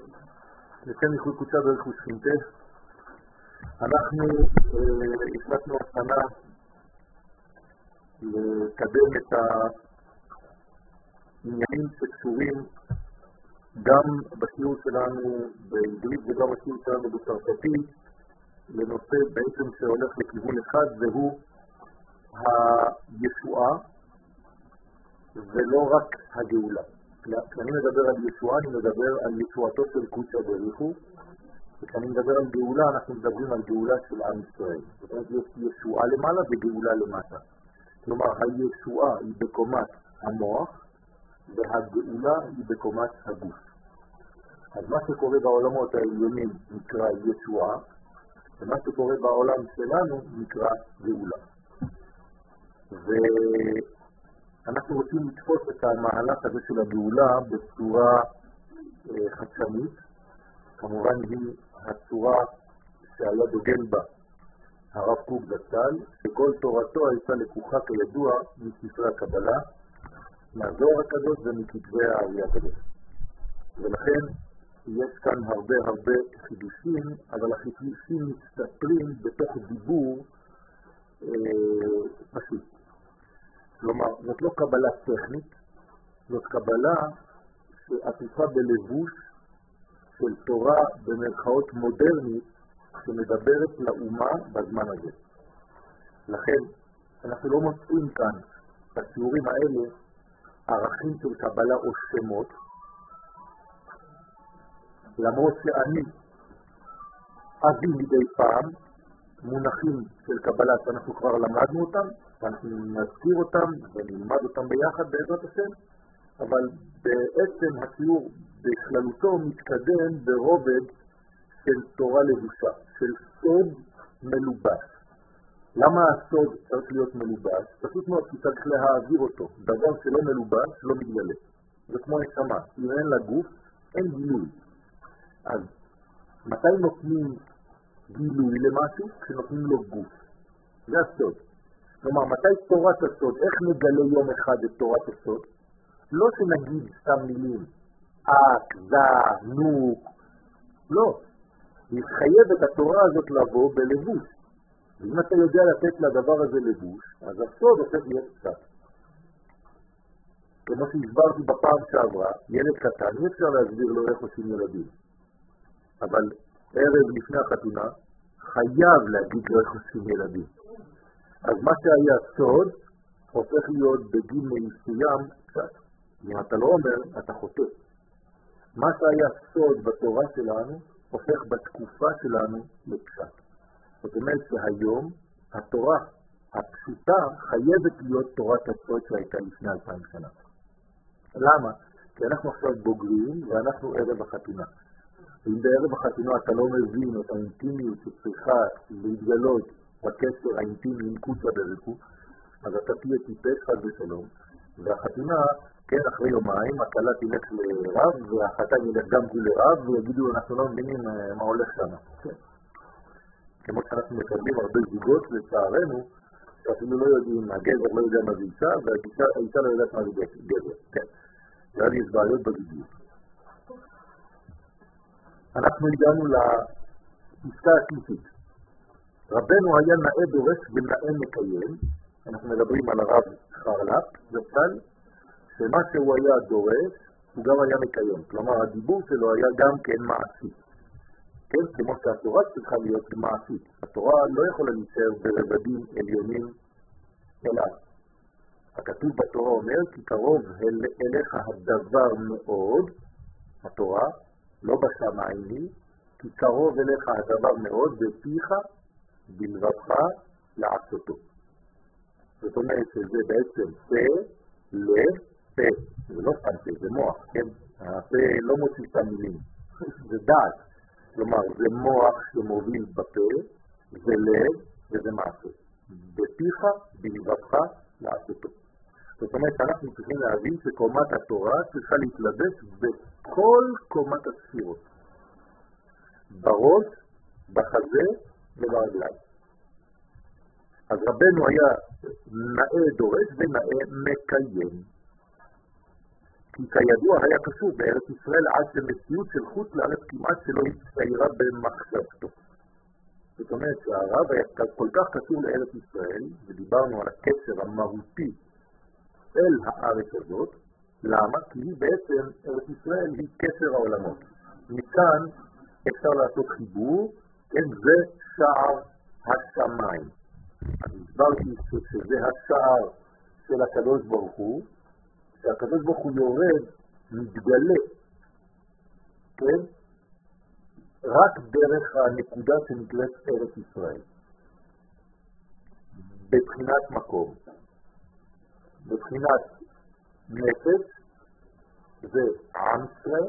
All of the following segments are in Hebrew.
לשם ייחוד קודשה ברך ושכינתה. אנחנו החלטנו השנה לקדם את העניינים שקשורים גם בשיעור שלנו בעברית וגם בשיעור שלנו בצרפתית לנושא בעצם שהולך לכיוון אחד, והוא הישועה ולא רק הגאולה. כשאני מדבר על ישועה, אני מדבר על ישועתו של קודשא בריך הוא, וכשאני מדבר על גאולה, אנחנו מדברים על גאולה של עם ישראל. זאת אומרת, יש ישועה למעלה וגאולה למטה. כלומר, הישועה היא בקומת המוח, והגאולה היא בקומת הגוף. אז מה שקורה בעולמות העליונים נקרא ישועה, ומה שקורה בעולם שלנו נקרא גאולה. ואנחנו רוצים לתפוס את המהלך הזה של הגאולה בצורה חדשנית. כמובן היא הצורה שהיה דוגל בה הרב קוק זצ"ל, שכל תורתו הייתה לקוחה כידוע מספרי הקבלה, מהזוהר הקדוש ומכתבי האר"י הקדוש. ולכן יש כאן הרבה חידושים, אבל החידושים מסתתרים בתוך דיבור פשוט. כלומר, זאת לא קבלה טכנית, זאת קבלה שעטופה בלבוש של תורה במרכאות מודרנית שמדברת לאומה בזמן הזה. לכן אנחנו לא מוצאים כאן בשיעורים האלה ערכים של קבלה או שמות, למרות שאני אביא מדי פעם מונחים של קבלה שאנחנו כבר למדנו אותם, ואנחנו נזכיר אותם ונלמד אותם ביחד בעזרת השם, אבל בעצם השיעור בכללותו מתקדם ברובד של תורה לבושה, של סוד מלובש. למה הסוד צריך להיות מלובש? פשוט מאוד כי צריך להעביר אותו. דבר שלא מלובש לא מתגלה. זה כמו נשמה, אם אין לה גוף, אין גילוי. אז מתי נותנים גילוי למשהו? כשנותנים לו גוף. זה הסוד. כלומר, מתי תורת הסוד? איך נגלה יום אחד את תורת הסוד? לא שנגיד סתם מילים, זה, נוק, לא. להתחייב את התורה הזאת לבוא בלבוש. ואם אתה יודע לתת לדבר הזה לבוש, אז הסוד הופך להיות קצת. כמו שהסברתי בפעם שעברה, ילד קטן, אי אפשר להסביר לו איך עושים ילדים. אבל ערב לפני החתונה, חייב להגיד לו איך עושים ילדים. אז מה שהיה סוד, הופך להיות בגיל מסוים קצת. אם אתה לא אומר, אתה חוטא. מה שהיה סוד בתורה שלנו, הופך בתקופה שלנו לקצת. זאת אומרת שהיום התורה הפשוטה חייבת להיות תורת הסוד שהייתה לפני 2000 שנה. למה? כי אנחנו עכשיו בוגרים ואנחנו ערב החתונה. אם בערב החתונה אתה לא מבין את האינטימיות שצריכה להתגלות בקשר האינטימי עם קודשא בריך הוא, אז אתה תהיה טיפש חס ושלום. והחתונה, כן, אחרי יומיים, הכלה תלך לרב, והחתן ילך גם הוא לרב, ויגידו, אנחנו לא מבינים מה הולך שם. כן. כמו שאנחנו מקבלים הרבה זוגות, לצערנו, שאפילו לא יודעים, הגבר לא יודע מה זה אישה, והאישה לא יודעת מה זה גבר. כן. ואז יש בעיות בזוגיות. אנחנו הגענו לפסקה השלישית. רבנו היה נאה דורש ונאה מקיים. אנחנו מדברים על הרב חרל"פ, זצ"ל, שמה שהוא היה דורש, הוא גם היה מקיים. כלומר, הדיבור שלו היה גם כן מעשי. כן, כמו שהתורה צריכה להיות מעשית. התורה לא יכולה להישאר ברבדים עליונים אלא. הכתוב בתורה אומר, כי קרוב אליך הדבר מאוד, התורה, לא בשמיים היא, כי קרוב אליך הדבר מאוד, בפיך בלבבך לעשותו. זאת אומרת שזה בעצם פה, לב, פה. זה לא סתם פה, זה מוח, כן? הפה לא מוציא את המילים, זה דעת. כלומר, זה מוח שמוביל בפה, זה לב וזה מעשה. בפיך בלבבך לעשותו. זאת אומרת, אנחנו צריכים להבין שקומת התורה צריכה להתלבש בכל קומת הספירות. בראש, בחזה וברגליים. אז רבנו היה נאה דורש ונאה מקיים. כי כידוע היה קשור בארץ ישראל עד למציאות של חוץ לארץ כמעט שלא הצטיירה במחשבתו. זאת אומרת שהרב היה כל כך קשור לארץ ישראל, ודיברנו על הקשר המהותי אל הארץ הזאת. למה? כי היא בעצם, ארץ ישראל היא קשר העולמות. מכאן אפשר לעשות חיבור, כן, זה שער השמיים. אז הסברתי שזה השער של הקדוש ברוך הוא, שהקדוש ברוך הוא יורד, מתגלה, כן? רק דרך הנקודה שנקראת ארץ ישראל. בבחינת מקום. בבחינת נפש, זה עם ישראל,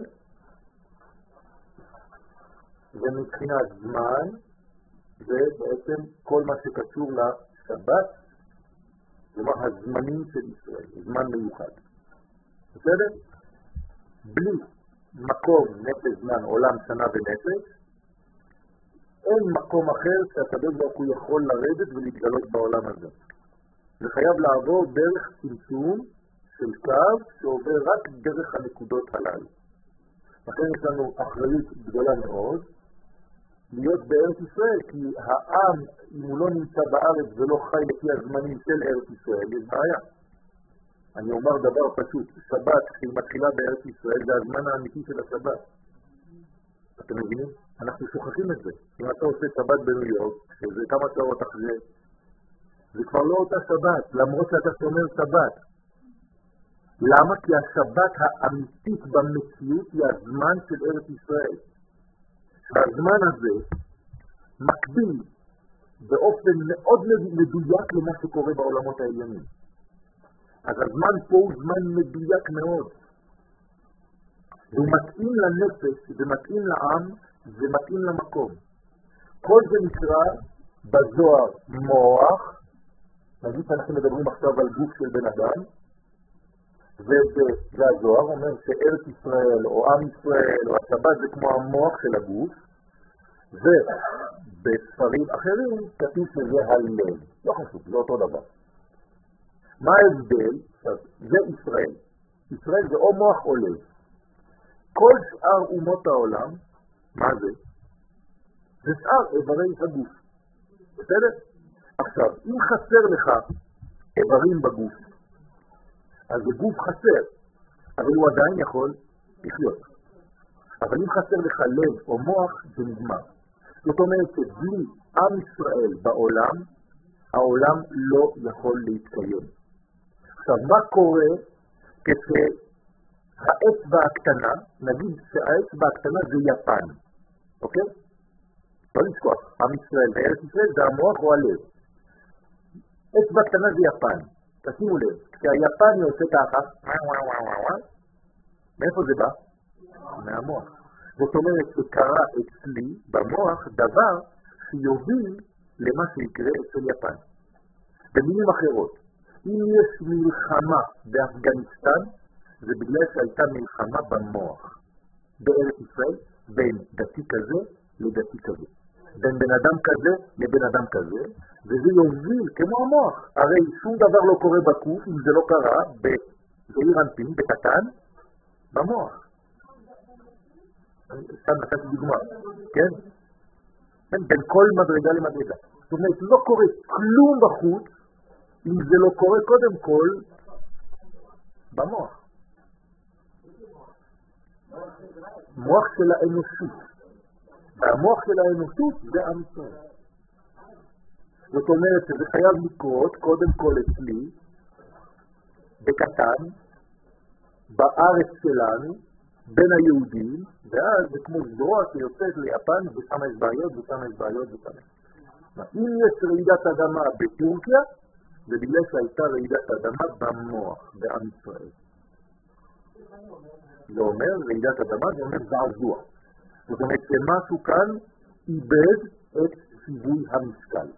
ומבחינת זמן, זה בעצם כל מה שקשור לשבת, כלומר הזמנים של ישראל, זמן מיוחד. בסדר? בלי מקום, נפש, זמן, עולם, שנה ונפש, אין מקום אחר שהקדוש ברוך הוא יכול לרדת ולהתגלות בעולם הזה. זה חייב לעבור דרך צמצום של קו שעובר רק דרך הנקודות הללו. לכן יש לנו אחריות גדולה מאוד להיות בארץ ישראל, כי העם, אם הוא לא נמצא בארץ ולא חי לפי הזמנים של ארץ ישראל, יש בעיה. אני אומר דבר פשוט, שבת, כשהיא מתחילה בארץ ישראל, זה הזמן האמיתי של השבת. אתם מבינים? אנחנו שוכחים את זה. אם אתה עושה שבת בניו יורק, שזה כמה שעות אחרי, זה כבר לא אותה שבת, למרות שאתה שומר שבת. למה? כי השבת האמיתית במציאות היא הזמן של ארץ ישראל. והזמן הזה מקביל באופן מאוד מדויק למה שקורה בעולמות העליונים. אז הזמן פה הוא זמן מדויק מאוד. הוא מתאים לנפש, זה מתאים לעם, זה מתאים למקום. כל זה נקרא בזוהר מוח, נגיד שאנחנו מדברים עכשיו על גוף של בן אדם, והזוהר אומר שארץ ישראל או עם ישראל או השבת זה כמו המוח של הגוף, ובספרים אחרים כתוב שזה הלב. לא חשוב, זה אותו דבר. מה ההבדל? זה ישראל. ישראל זה או מוח או לב. כל שאר אומות העולם, מה זה? זה שאר איברי הגוף. בסדר? עכשיו, אם חסר לך איברים בגוף, אז זה גוף חסר, אבל הוא עדיין יכול לחיות. אבל אם חסר לך לב או מוח, זה נגמר. זאת אומרת שבלי עם ישראל בעולם, העולם לא יכול להתקיים. עכשיו, מה קורה כשהאצבע הקטנה, נגיד שהאצבע הקטנה זה יפן, אוקיי? לא לשכוח, עם ישראל וארץ ישראל זה המוח או הלב. אצבע קטנה זה יפן, תשימו לב, כשהיפני עושה ככה, מאיפה זה בא? מהמוח. זאת אומרת שקרה אצלי במוח דבר שיוביל למה שיקרה אצל יפן. במילים אחרות, אם יש מלחמה באפגניסטן, זה בגלל שהייתה מלחמה במוח. בארץ ישראל, בין דתי כזה לדתי כזה. בין בן אדם כזה לבן אדם כזה, וזה יוביל כמו המוח. הרי שום דבר לא קורה בקוף, אם זה לא קרה בעיר אנפין, בקטן, במוח. כאן נתתי דוגמה, כן? בין כל מדרגה למדרגה. זאת אומרת, לא קורה כלום בחוץ, אם זה לא קורה קודם כל במוח. מוח של האנושות. והמוח של האנושות זה עם ישראל. זאת אומרת שזה חייב לקרות קודם כל אצלי, בקטן, בארץ שלנו, בין היהודים, ואז זה כמו זרוע שיוצאת ליפן, ושם יש בעיות, ושם יש בעיות, ושם יש. אם יש רעידת אדמה בטורקיה, זה בגלל שהייתה רעידת אדמה במוח, בעם ישראל. זה אומר, רעידת אדמה, זה אומר זעזוע. זאת אומרת שמשהו כאן איבד את סיבוי המשקל.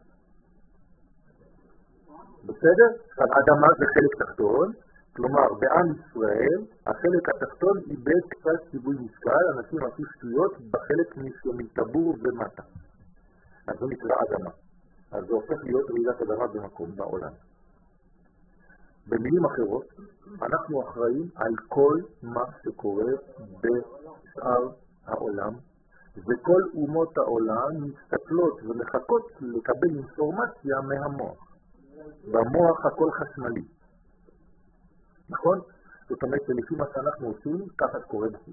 בסדר? עכשיו, אדמה זה חלק תחתון, כלומר, בעם ישראל, החלק התחתון איבד קצת סיבוי משקל, אנשים עשו שטויות בחלק מטבור ומטה. אז זה נקרא אדמה. אז זה הופך להיות רעידת אדמה במקום, בעולם. במילים אחרות, אנחנו אחראים על כל מה שקורה בשאר העולם, וכל אומות העולם מסתכלות ומחכות לקבל אינפורמציה מהמוח. במוח הכל חשמלי. נכון? זאת אומרת שלפי מה שאנחנו עושים, ככה קורה בחוץ.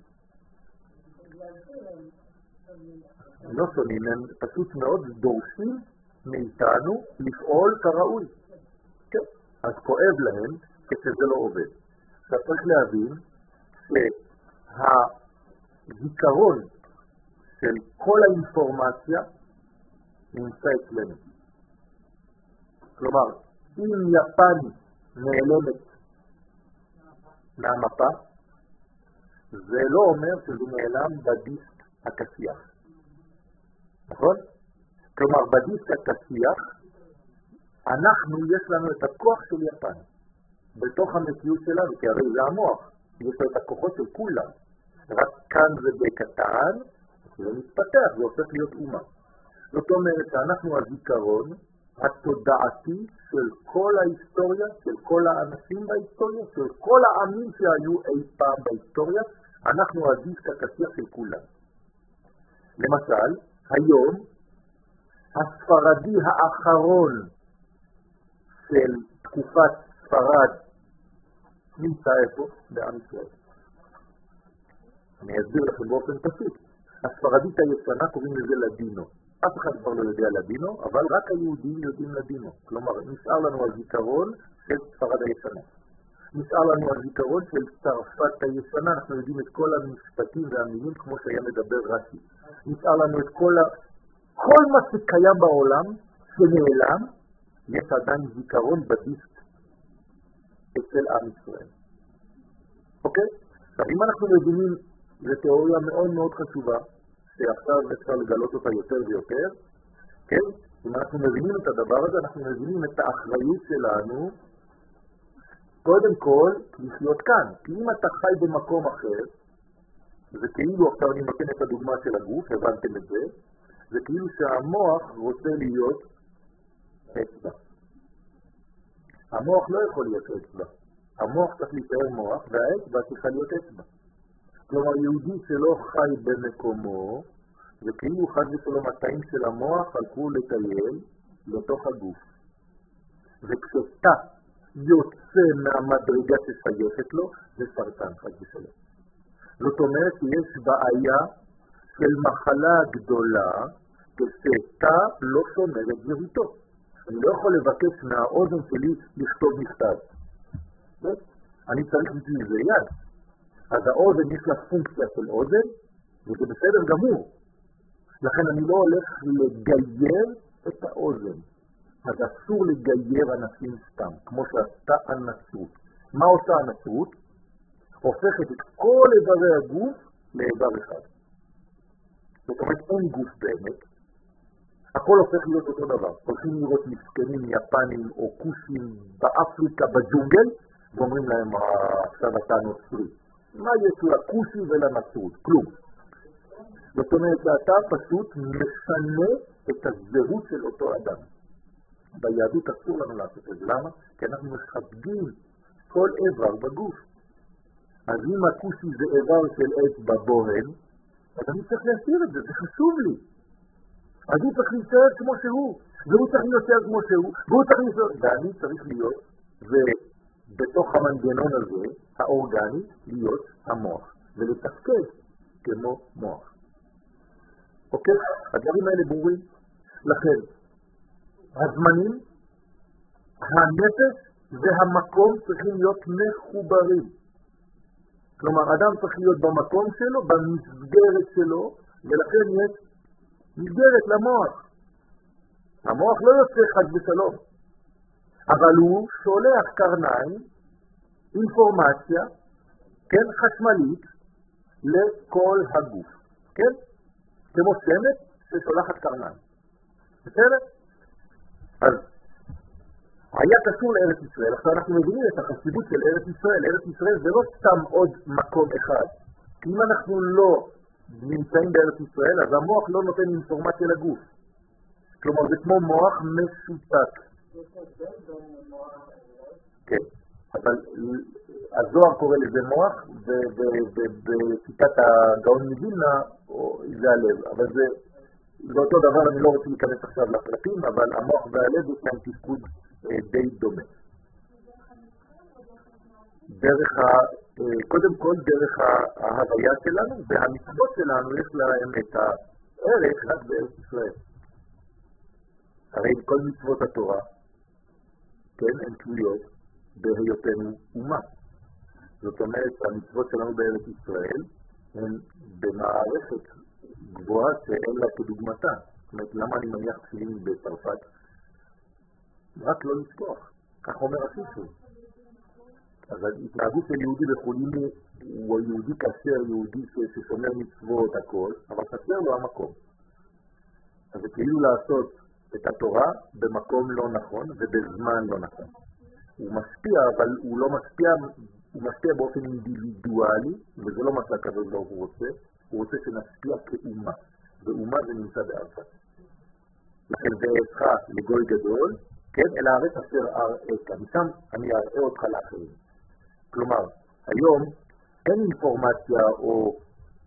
לא שונים, הם פשוט מאוד דורשים מאיתנו לפעול כראוי. כן, אז כואב להם כשזה לא עובד. אתה צריך להבין שהזיכרון של כל האינפורמציה נמצא אצלנו. כלומר, אם יפן נעלמת מהמפה, זה לא אומר שזה נעלם בדיסק הכסיח. נכון? כלומר, בדיסק הכסיח, יש לנו את הכוח של יפן. בתוך המציאות שלנו, כי הרי זה המוח, יש לו את הכוחות של כולם. רק כאן זה בקטן, זה מתפתח, זה הופך להיות אומה. זאת אומרת שאנחנו הזיכרון התודעתי של כל ההיסטוריה, של כל האנשים בהיסטוריה, של כל העמים שהיו אי פעם בהיסטוריה, אנחנו הדיסק הכסיח של כולם. למשל, היום הספרדי האחרון של תקופת ספרד נמצא איפה? בעם ישראל. אני אסביר לכם באופן פשוט. הספרדית הישנה קוראים לזה לדינו. אף אחד כבר לא יודע לדינו, אבל רק היהודים יודעים לדינו. כלומר, נשאר לנו הזיכרון של ספרד הישנה. נשאר לנו הזיכרון של צרפת הישנה, אנחנו יודעים את כל המשפטים והמילים כמו שהיה מדבר רש"י. נשאר לנו את כל מה שקיים בעולם שנעלם, יש עדיין זיכרון בדיסק אצל עם ישראל. אוקיי? עכשיו, אם אנחנו מבינים, זו תיאוריה מאוד מאוד חשובה, שעכשיו אפשר לגלות אותה יותר ויותר, כן? אם אנחנו מבינים את הדבר הזה, אנחנו מבינים את האחריות שלנו, קודם כל, לחיות כאן. כי אם אתה חי במקום אחר, זה כאילו, עכשיו אני נותן את הדוגמה של הגוף, הבנתם את זה, זה כאילו שהמוח רוצה להיות אצבע. המוח לא יכול להיות אצבע. המוח צריך להישאר מוח, והאצבע צריכה להיות אצבע. כלומר, יהודי שלא חי במקומו, זה כאילו חד ושלום התאים של המוח הלכו לטייל לתוך הגוף. וכשאתה יוצא מהמדרגה ששייכת לו, זה סרטן חד ושלום. זאת אומרת שיש בעיה של מחלה גדולה כשאתה לא שומר את זהותו. אני לא יכול לבקש מהאוזן שלי לכתוב מכתב. אני צריך בשביל זה יד. אז האוזן יש לה פונקציה של אוזן, וזה בסדר גמור. לכן אני לא הולך לגייר את האוזן. אז אסור לגייר אנשים סתם, כמו שעשתה הנצרות. מה עושה הנצרות? הופכת את כל איברי הגוף לאיבר אחד. זאת אומרת, אין גוף באמת. הכל הופך להיות אותו דבר. הולכים לראות מסכנים יפנים או כושים באפריקה בג'ונגל, ואומרים להם, עכשיו אתה נוצרי. מה יש לכושי ולנצרות? כלום. זאת אומרת שאתה פשוט משנה את הזהות של אותו אדם. ביהדות אסור לנו לעשות את זה. למה? כי אנחנו מכבדים כל איבר בגוף. אז אם הכושי זה איבר של אצבע בוהן, אז אני צריך להסיר את זה, זה חשוב לי. אז הוא צריך להישאר כמו שהוא, והוא צריך להישאר כמו שהוא, והוא צריך להישאר, ואני צריך להיות, ובתוך המנגנון הזה, האורגני, להיות המוח, ולתפקד כמו מוח. אוקיי? הדברים האלה ברורים. לכן, הזמנים, הנפש והמקום צריכים להיות מחוברים. כלומר, אדם צריך להיות במקום שלו, במסגרת שלו, ולכן יש מסגרת למוח. המוח לא יוצא חד ושלום, אבל הוא שולח קרניים, אינפורמציה, כן, חשמלית, לכל הגוף. כן? כמו שמש ששולחת קרניים. בסדר? אז היה קשור לארץ ישראל. עכשיו אנחנו מבינים את החשיבות של ארץ ישראל. ארץ ישראל זה לא סתם עוד מקום אחד. כי אם אנחנו לא נמצאים בארץ ישראל, אז המוח לא נותן אינפורמציה לגוף. כלומר, זה כמו מוח משותק. כן. אבל הזוהר קורא לזה מוח, ובשיטת הגאון מווילנה זה הלב. אבל זה אותו דבר, אני לא רוצה להיכנס עכשיו לפרטים, אבל המוח והלב יש להם תפקוד די דומה. קודם כל דרך ההוויה שלנו, והמצוות שלנו יש להם את הערך רק בארץ ישראל. הרי כל מצוות התורה, כן, הן תלויות בהיותנו אומה. זאת אומרת, המצוות שלנו בארץ ישראל הן במערכת גבוהה שאין לה כדוגמתה. זאת אומרת, למה אני מניח תפילין בצרפת? רק לא לשכוח, כך אומר הספר. אז ההתנהגות של יהודי בחולין הוא יהודי כאשר יהודי ששומר מצוות הכל, אבל חסר לו המקום. אז זה כאילו לעשות את התורה במקום לא נכון ובזמן לא נכון. הוא משפיע, אבל הוא לא משפיע, הוא משפיע באופן אינדיבידואלי, וזה לא מה שהקדוש ברוך הוא רוצה, הוא רוצה שנשפיע כאומה, ואומה זה נמצא בארצה. לכן ואעצך לגוי גדול, כן, אל הארץ אשר אראך, משם אני אראה אותך לאחרים. כלומר, היום אין אינפורמציה או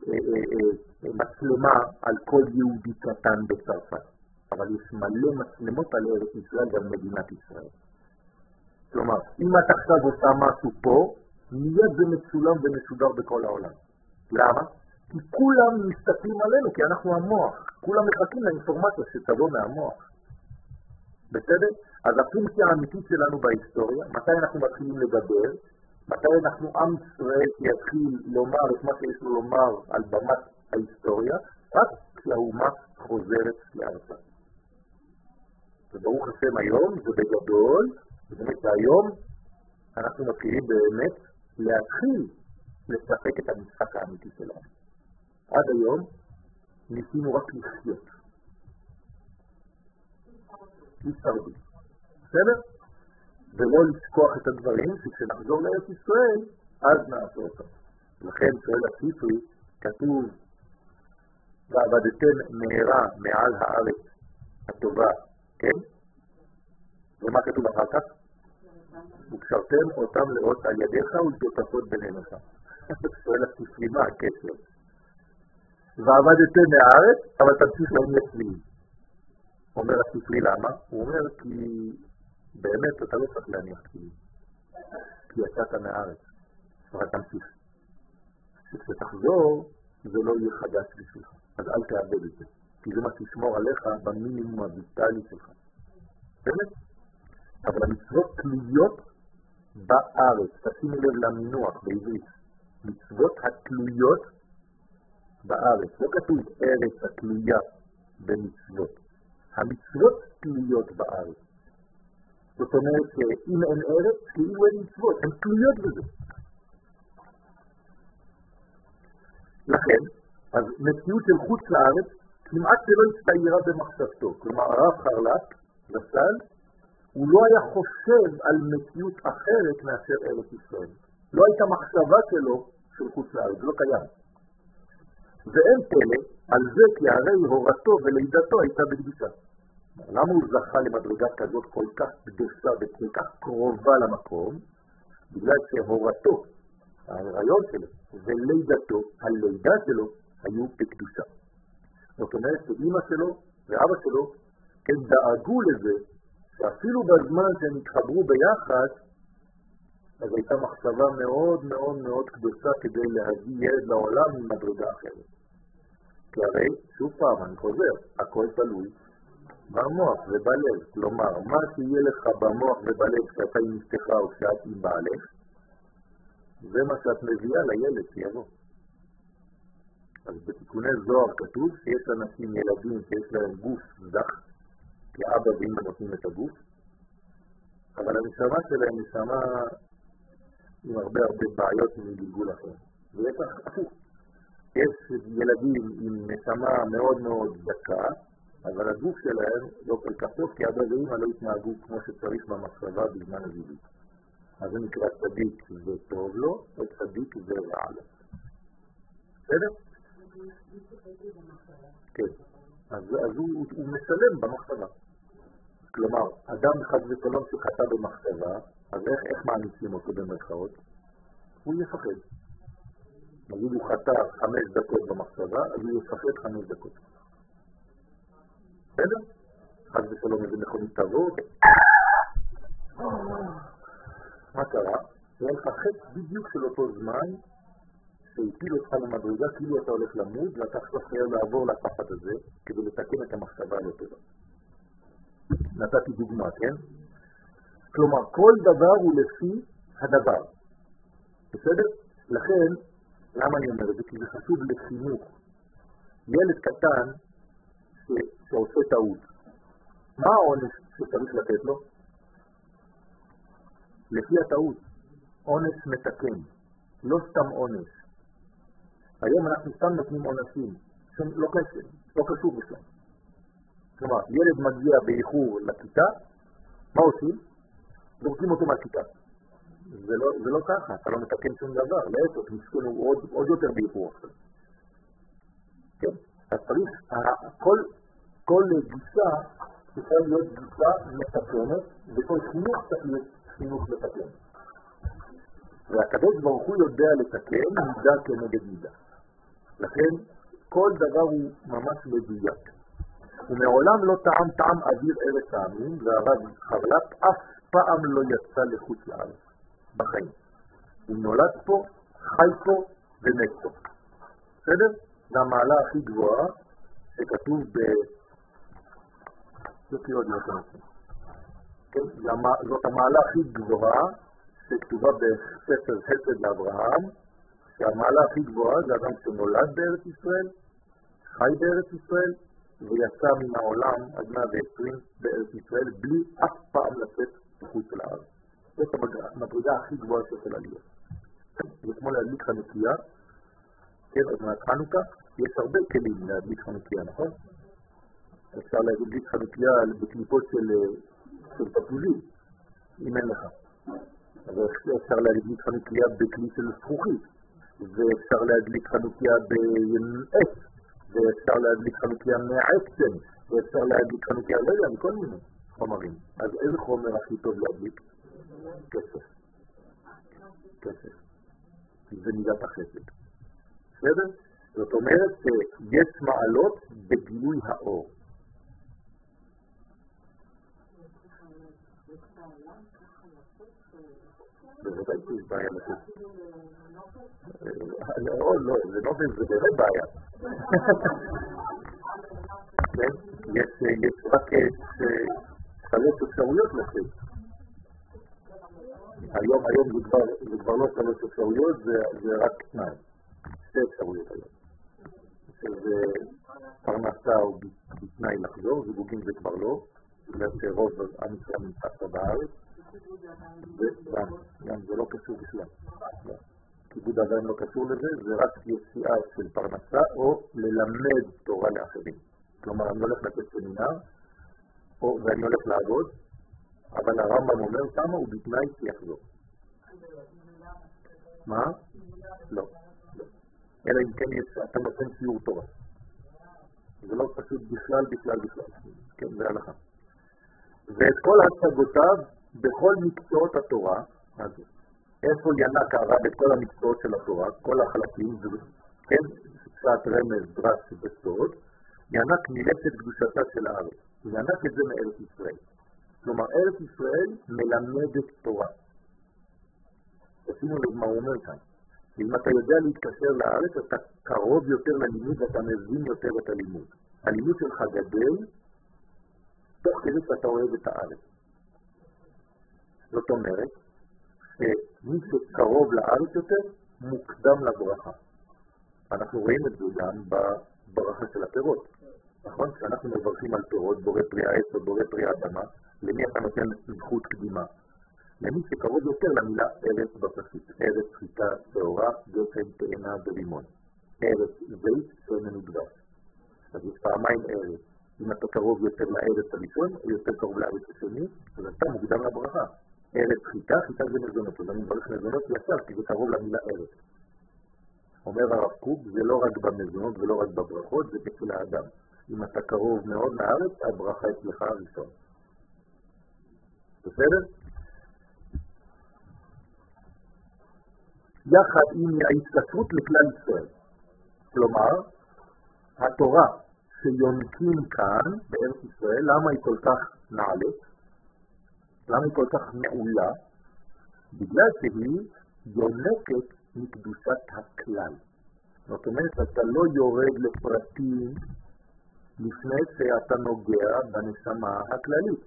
מצלמה על כל יהודי קטן בצרפת, אבל יש מלא מצלמות על ארץ ישראל ועל מדינת ישראל. כלומר, אם אתה עכשיו עושה משהו פה, מיד זה מצולם ומשודר בכל העולם. למה? כי כולם מסתכלים עלינו, כי אנחנו המוח. כולם מחכים לאינפורמציה שתבוא מהמוח. בסדר? אז הפונקציה האמיתית שלנו בהיסטוריה, מתי אנחנו מתחילים לדבר, מתי אנחנו עם ישראל יתחיל לומר את מה שיש לו לומר על במת ההיסטוריה, רק כשהאומה חוזרת לארצה. וברוך השם היום, זה בגדול, זאת אומרת שהיום אנחנו מתחילים באמת להתחיל לשחק את המשחק האמיתי שלנו. עד היום ניסינו רק לחיות. להישרדות. בסדר? ולא לשכוח את הדברים שכשנחזור לארץ ישראל, אז נעשה אותם. לכן שואל הספרי, כתוב, ועבדתם מהרה מעל הארץ הטובה, כן? ומה כתוב אחר כך? וקשרתם אותם לאות על ידיך ולתותפות ביניך. שואל הספרי, מה הקשר? ועבדתם מהארץ, אבל תמשיך להניח תפילין. אומר הספרי למה? הוא אומר כי באמת אתה לא צריך להניח תפילין. כי יצאת מהארץ. אבל תמשיך. כשתחזור, זה לא יהיה חדש בשבילך. אז אל תאבד את זה. כי זה מה שישמור עליך במינימום הוויטלי שלך. באמת? אבל המצוות תלויות בארץ. תשימו לב למינוח בעברית. מצוות התלויות בארץ. לא כתוב ארץ התלויה במצוות. המצוות תלויות בארץ. זאת אומרת שאם אין ארץ, כאילו אין מצוות. הן תלויות בזה. לכן, אז מציאות של חוץ לארץ כמעט שלא הצטיירה במחשבתו. כלומר, הרב חרל"פ, למשל, הוא לא היה חושב על מציאות אחרת מאשר ארץ ישראל. לא הייתה מחשבה שלו של חוץ לארץ, זה לא קיים. ואין פלא על זה כי הרי הורתו ולידתו הייתה בקדושה. למה הוא זכה למדרגה כזאת כל כך קדושה וכל כך קרובה למקום? בגלל שהורתו, ההיריון שלו ולידתו, הלידה שלו, היו בקדושה. זאת אומרת שאמא שלו ואבא שלו כן דאגו לזה, שאפילו בזמן שהם התחברו ביחד, אז הייתה מחשבה מאוד מאוד מאוד קדושה כדי להביא ילד לעולם עם מדרגה אחרת. כי הרי, שוב פעם, אני חוזר, הכל תלוי במוח ובלב. כלומר, מה שיהיה לך במוח ובלב כשאתה עם אשתך או כשאת עם בעלך, זה מה שאת מביאה לילד שיבוא. אז בתיקוני זוהר כתוב שיש אנשים ילדים שיש להם גוף זך, כי אבא ואמא נותנים את הגוף, אבל הנשמה שלהם נשמה עם הרבה בעיות מגלגול אחר. ויש הפוך. יש ילדים עם נשמה מאוד מאוד דקה, אבל הגוף שלהם לא כל כך טוב, כי אבא ואמא לא התנהגו כמו שצריך במחשבה בזמן הזיווג. אז זה נקרא צדיק זה טוב לו, וצדיק זה רע לו. בסדר? כן. אז הוא משלם במחשבה. כלומר, אדם חד ושלום שחטא במחשבה, אז איך מענישים אותו במרכאות? הוא יפחד. נגיד הוא חטא 5 דקות במחשבה, אז הוא יפחד 5 דקות. בסדר? חד ושלום איזה מכונית תעבור. מה קרה? הוא יפחד בדיוק של אותו זמן שהפיל אותך למדרגה, כאילו אתה הולך למות, ואתה עכשיו חייב לעבור לפחד הזה כדי לתקן את המחשבה יותר. נתתי דוגמה, כן? כלומר, כל דבר הוא לפי הדבר. בסדר? לכן, למה אני אומר את זה? כי זה חשוב לחינוך. ילד קטן שעושה טעות, מה העונש שצריך לתת לו? לפי הטעות. עונש מתקן, לא סתם עונש. היום אנחנו סתם נותנים עונשים, לא קשור בכלל. כלומר, ילד מגיע באיחור לכיתה, מה עושים? זורקים אותו מהכיתה. זה לא ככה, אתה לא מתקן שום דבר, להפך, נשכנו עוד יותר באיחור עכשיו. כן? אז צריך, כל גישה צריכה להיות גישה מתקנת, וכל חינוך צריך להיות חינוך מתקן. והקדוש ברוך הוא יודע לתקן מידה כנגד מידה. לכן, כל דבר הוא ממש מדויק. ומעולם לא טעם אוויר ארץ העמים, והרב חבלק אף פעם לא יצא לחוץ לארץ, בחיים. הוא נולד פה, חי פה ומת פה. בסדר? זה המעלה הכי גבוהה שכתוב זאת המעלה הכי גבוהה שכתובה בספר חסד לאברהם, שהמעלה הכי גבוהה זה אדם שנולד בארץ ישראל, חי בארץ ישראל, ויצא מן העולם עד 120 בארץ ישראל בלי אף פעם לצאת מחוץ לארץ. זאת המדרגה הכי גבוהה שיכולה להיות. זה כמו להדליק חנוכיה, כן, עוד מעט חנוכה, יש הרבה כלים להדליק חנוכיה, נכון? אפשר להדליק חנוכיה בקליפות של תפוזים, אם אין לך. אז אפשר להדליק חנוכיה בכלי של זכוכית, ואפשר להדליק חנוכיה בעץ, ואפשר להדליק חנוכיה מעצם, ואפשר להדליק חנוכיה, לא יודע, מכל מיני חומרים. אז איזה חומר הכי טוב להדליק? כסף. כסף. זה מידת החסד. בסדר? זאת אומרת שיש מעלות בגילוי האור. בוודאי שיש בעיה לתת. לא, זה לא באמת בעיה. יש רק 3 אפשרויות לתת. היום זה כבר לא 3 אפשרויות, זה רק 2. 2 אפשרויות היום. שזה פרנסה או בתנאי לחזור, זיווגים זה כבר לא, בגלל שרוב עם ישראל נמצא בארץ, וגם זה לא קשור בכלל. כיבוד אדם לא קשור לזה, זה רק יציאה של פרנסה או ללמד תורה לאחרים. כלומר, אני הולך לתת סמינר, ואני הולך לעבוד, אבל הרמב"ם אומר כמה הוא בתנאי שיחזור. מה? לא. אלא אם כן אתה נותן שיעור תורה. זה לא פשוט בכלל. כן, זה הלכה. ואת כל השגותיו בכל מקצועות התורה, אז איפה ינק הרב את כל המקצועות של התורה, כל החלקים, כן, קצת רמז, דרש וסוד, ינק מילת את קדושתה של הארץ. ינק את זה מארץ ישראל. כלומר, ארץ ישראל מלמדת תורה. תשימו לב מה הוא אומר כאן. אם אתה יודע להתקשר לארץ, אתה קרוב יותר ללימוד ואתה מבין יותר את הלימוד. הלימוד שלך גדל, תוך כדי שאתה אוהב את הארץ. זאת אומרת, שמי שקרוב לארץ יותר, מוקדם לברכה. אנחנו רואים את זה גם בברכה של הפירות. נכון? כשאנחנו מברכים על פירות, בורא פרי העץ או בורא פרי האדמה, למי אתה נותן זכות קדימה? למי שקרוב יותר למילה ארץ בפסוק. ארץ חיטה שעורה, גפן, תאנה ורימון. ארץ זית שמן ודבש. אז יש פעמיים ארץ. אם אתה קרוב יותר לארץ הראשון, או יותר קרוב לארץ השני, אז אתה מוקדם לברכה. ארץ חיטה, חיטה זה מזונות. אז אני מברך מזונות ישר, כי זה קרוב למילה ארץ. אומר הרב קוק, זה לא רק במזונות ולא רק בברכות, זה אצל האדם. אם אתה קרוב מאוד לארץ, הברכה אצלך הראשון. בסדר? יחד עם ההתקשרות לכלל ישראל. כלומר, התורה שיונקים כאן בארץ ישראל, למה היא כל כך נעלית? למה היא כל כך מעולה? בגלל שהיא יונקת מקדושת הכלל. זאת אומרת, אתה לא יורד לפרטים לפני שאתה נוגע בנשמה הכללית.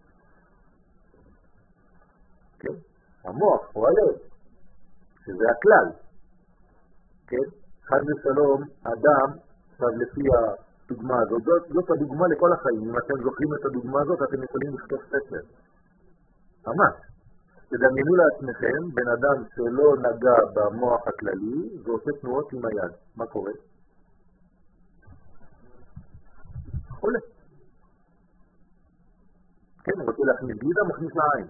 כן? המוח הוא הלב, שזה הכלל. כן? חד ושלום, אדם, עכשיו לפי הדוגמה הזאת, זאת הדוגמה לכל החיים. אם אתם זוכרים את הדוגמה הזאת, אתם יכולים לכתוב ספר. ממש. תדמיינו לעצמכם, בן אדם שלא נגע במוח הכללי, ועושה תנועות עם היד. מה קורה? חולה. כן, הוא רוצה להכניס בלידה, מכניס לעין.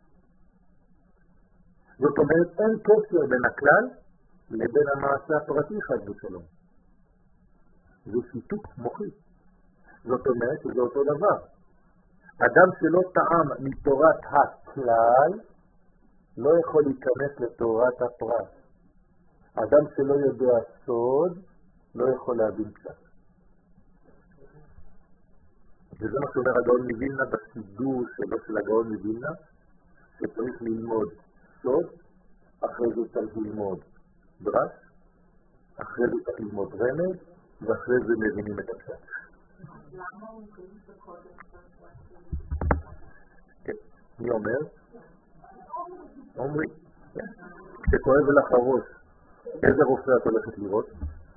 זאת אומרת, אין קשר בין הכלל לבין המעשה הפרטי חד ושלום. זה שיתוק מוחי. זאת אומרת שזה אותו דבר. אדם שלא טעם מתורת הכלל, לא יכול להיכנס לתורת הפרט. אדם שלא יודע סוד, לא יכול להבין קצת. וזה מה שאומר הגאון מווילנה בסידור שלו של הגאון מווילנה, שצריך ללמוד סוד, אחרי זה צריך ללמוד דרש, אחרי זה צריך ללמוד רמז, ואחרי זה מבינים את הפשט. למה הוא מקיים את הקודם? כן, מי אומר? אומרי, כשכואב לך הראש, איזה רופא את הולכת לראות?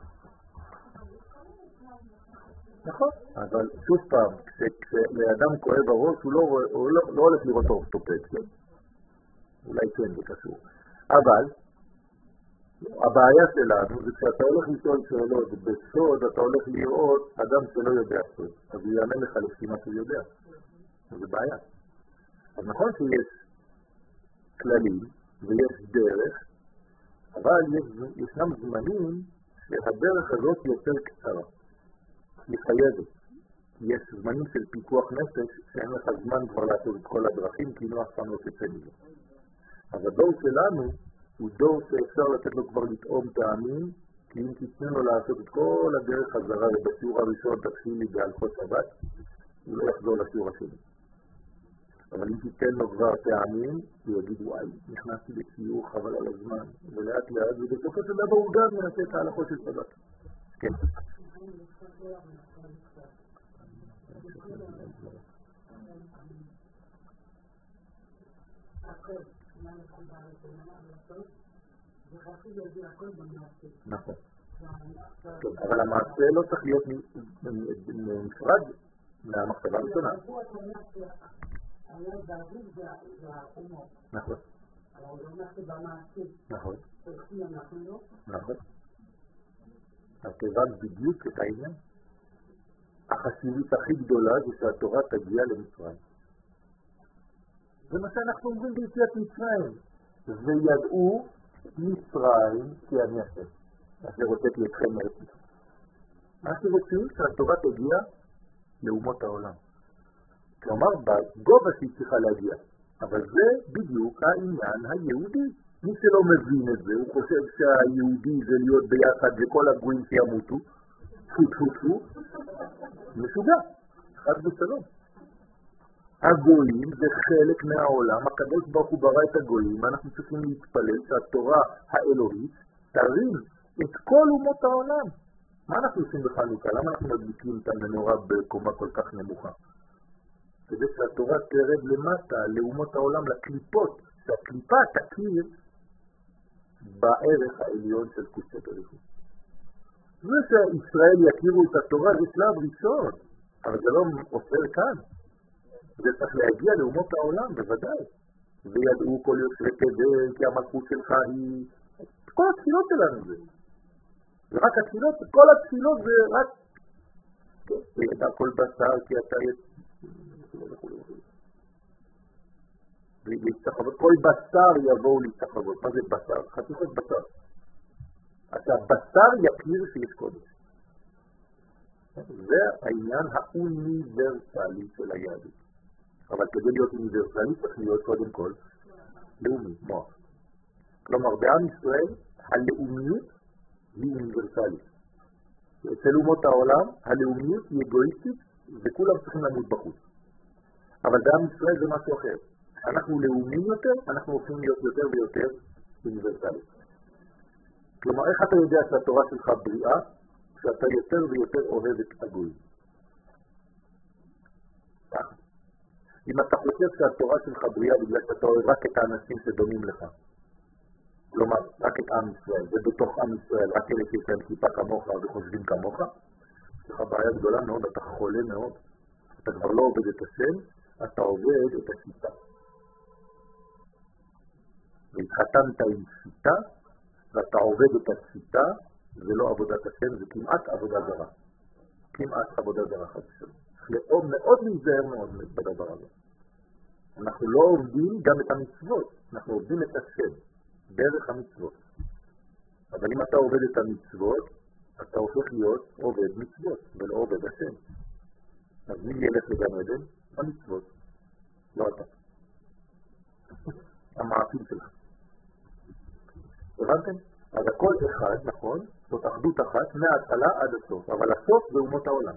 נכון, אבל שוב פעם, כשלאדם כואב הראש הוא לא הולך לראות אורתופד, כן? אולי כן, זה קשור. אבל הבעיה שלנו זה כשאתה הולך לשאול שאלות בסוד, אתה הולך לראות אדם שלא יודע סוד, אז הוא יענה לך לפי מה שהוא יודע. זה בעיה. אז נכון שיש כללים ויש דרך, אבל ישנם זמנים שהדרך הזאת יותר קצרה. היא חייבת. יש זמנים של פיקוח נפש שאין לך זמן כבר לעשות את כל הדרכים, כי לא אף פעם לא תצא מזה. אז הדור שלנו הוא דור שאפשר לתת לו כבר לטעום טעמים, כי אם תתנו לו לעשות את כל הדרך חזרה ובשיעור הראשון תתחילי בהלכות שבת, הוא לא יחזור לשיעור השני. אבל אם תיתן לו כבר טעמים, הוא יגיד, וואי, נכנסתי לשיעור חבל על הזמן, ולאט לאט, ובסופו של דבר הוא גם מנסה את ההלכות של שבת. כן. נכון. אבל המעשה לא צריך להיות נפרד מהמחשבה הראשונה. נכון. נכון. נכון. אז כיוון בדיוק את העניין, החשיבות הכי גדולה זה שהתורה תגיע למצרים. זה מה שאנחנו אומרים ביציאת מצרים. וידעו מצרים כי אני השם. אז לרוצתי אתכם מארץ מצרים. מה שרוצים שהתורה תגיע לאומות העולם. כלומר, בגובה שהיא צריכה להגיע. אבל זה בדיוק העניין היהודי. מי שלא מבין את זה, הוא חושב שהיהודי זה להיות ביחד וכל הגויים שימותו, פו, משוגע, חד ושלום. הגויים זה חלק מהעולם, הקדוש ברוך הוא ברא את הגויים, אנחנו צריכים להתפלל שהתורה האלוהית תרים את כל אומות העולם. מה אנחנו עושים בחנוכה? למה אנחנו מדליקים את המנורה בקומה כל כך נמוכה? כדי שהתורה תרד למטה, לאומות העולם, לקליפות, שהקליפה תכיר בערך העליון של קודשת הריחוד. זה שישראל יכירו את התורה זה שלב ראשון, אבל זה לא עושה כאן. זה צריך להגיע לאומות העולם, בוודאי. וידעו כל יושבי תבל, כי המלכות שלך היא... כל התפילות שלנו זה. זה רק התפילות, כל התפילות זה רק... וידע כל בשר, כי אתה להסתחוות. כל בשר יבואו להסתחוות. מה זה בשר? חתיכות בשר. אז הבשר יכיר שיש קודש. זה העניין האוניברסלי של היהדות. אבל כדי להיות אוניברסלי צריך להיות קודם כל לאומי, מוח. כלומר, בעם ישראל הלאומיות היא אוניברסלית. אצל אומות העולם הלאומיות היא אגואיסטית וכולם צריכים למות בחוץ. אבל בעם ישראל זה משהו אחר. אנחנו לאומיים יותר, אנחנו הופכים להיות יותר ויותר אוניברסליים. כלומר, איך אתה יודע שהתורה שלך בריאה? כשאתה יותר ויותר אוהב את הגויים. אם אתה חושב שהתורה שלך בריאה בגלל שאתה אוהב רק את האנשים שדומים לך, כלומר, רק את עם ישראל, ובתוך עם ישראל, רק אלה שיש להם כיפה כמוך וחושבים כמוך, יש לך בעיה גדולה מאוד, אתה חולה מאוד. אתה כבר לא עובד את השם, אתה עובד את השיטה. והתחתנת עם שיטה, ואתה עובד את השיטה, זה לא עבודת השם, זה כמעט עבודה זרה. כמעט עבודה זרה חדשה. מאוד להיזהר מאוד בדבר הזה. אנחנו לא עובדים גם את המצוות, אנחנו עובדים את השם, דרך המצוות. אבל אם אתה עובד את המצוות, אתה הופך להיות עובד מצוות, ולא עובד השם. אז מי ילך לגן עדן? המצוות. לא אתה. המעשים שלך. הבנתם? אז הכל אחד, נכון? זאת אחדות אחת, מההתחלה עד הסוף. אבל הסוף זה אומות העולם.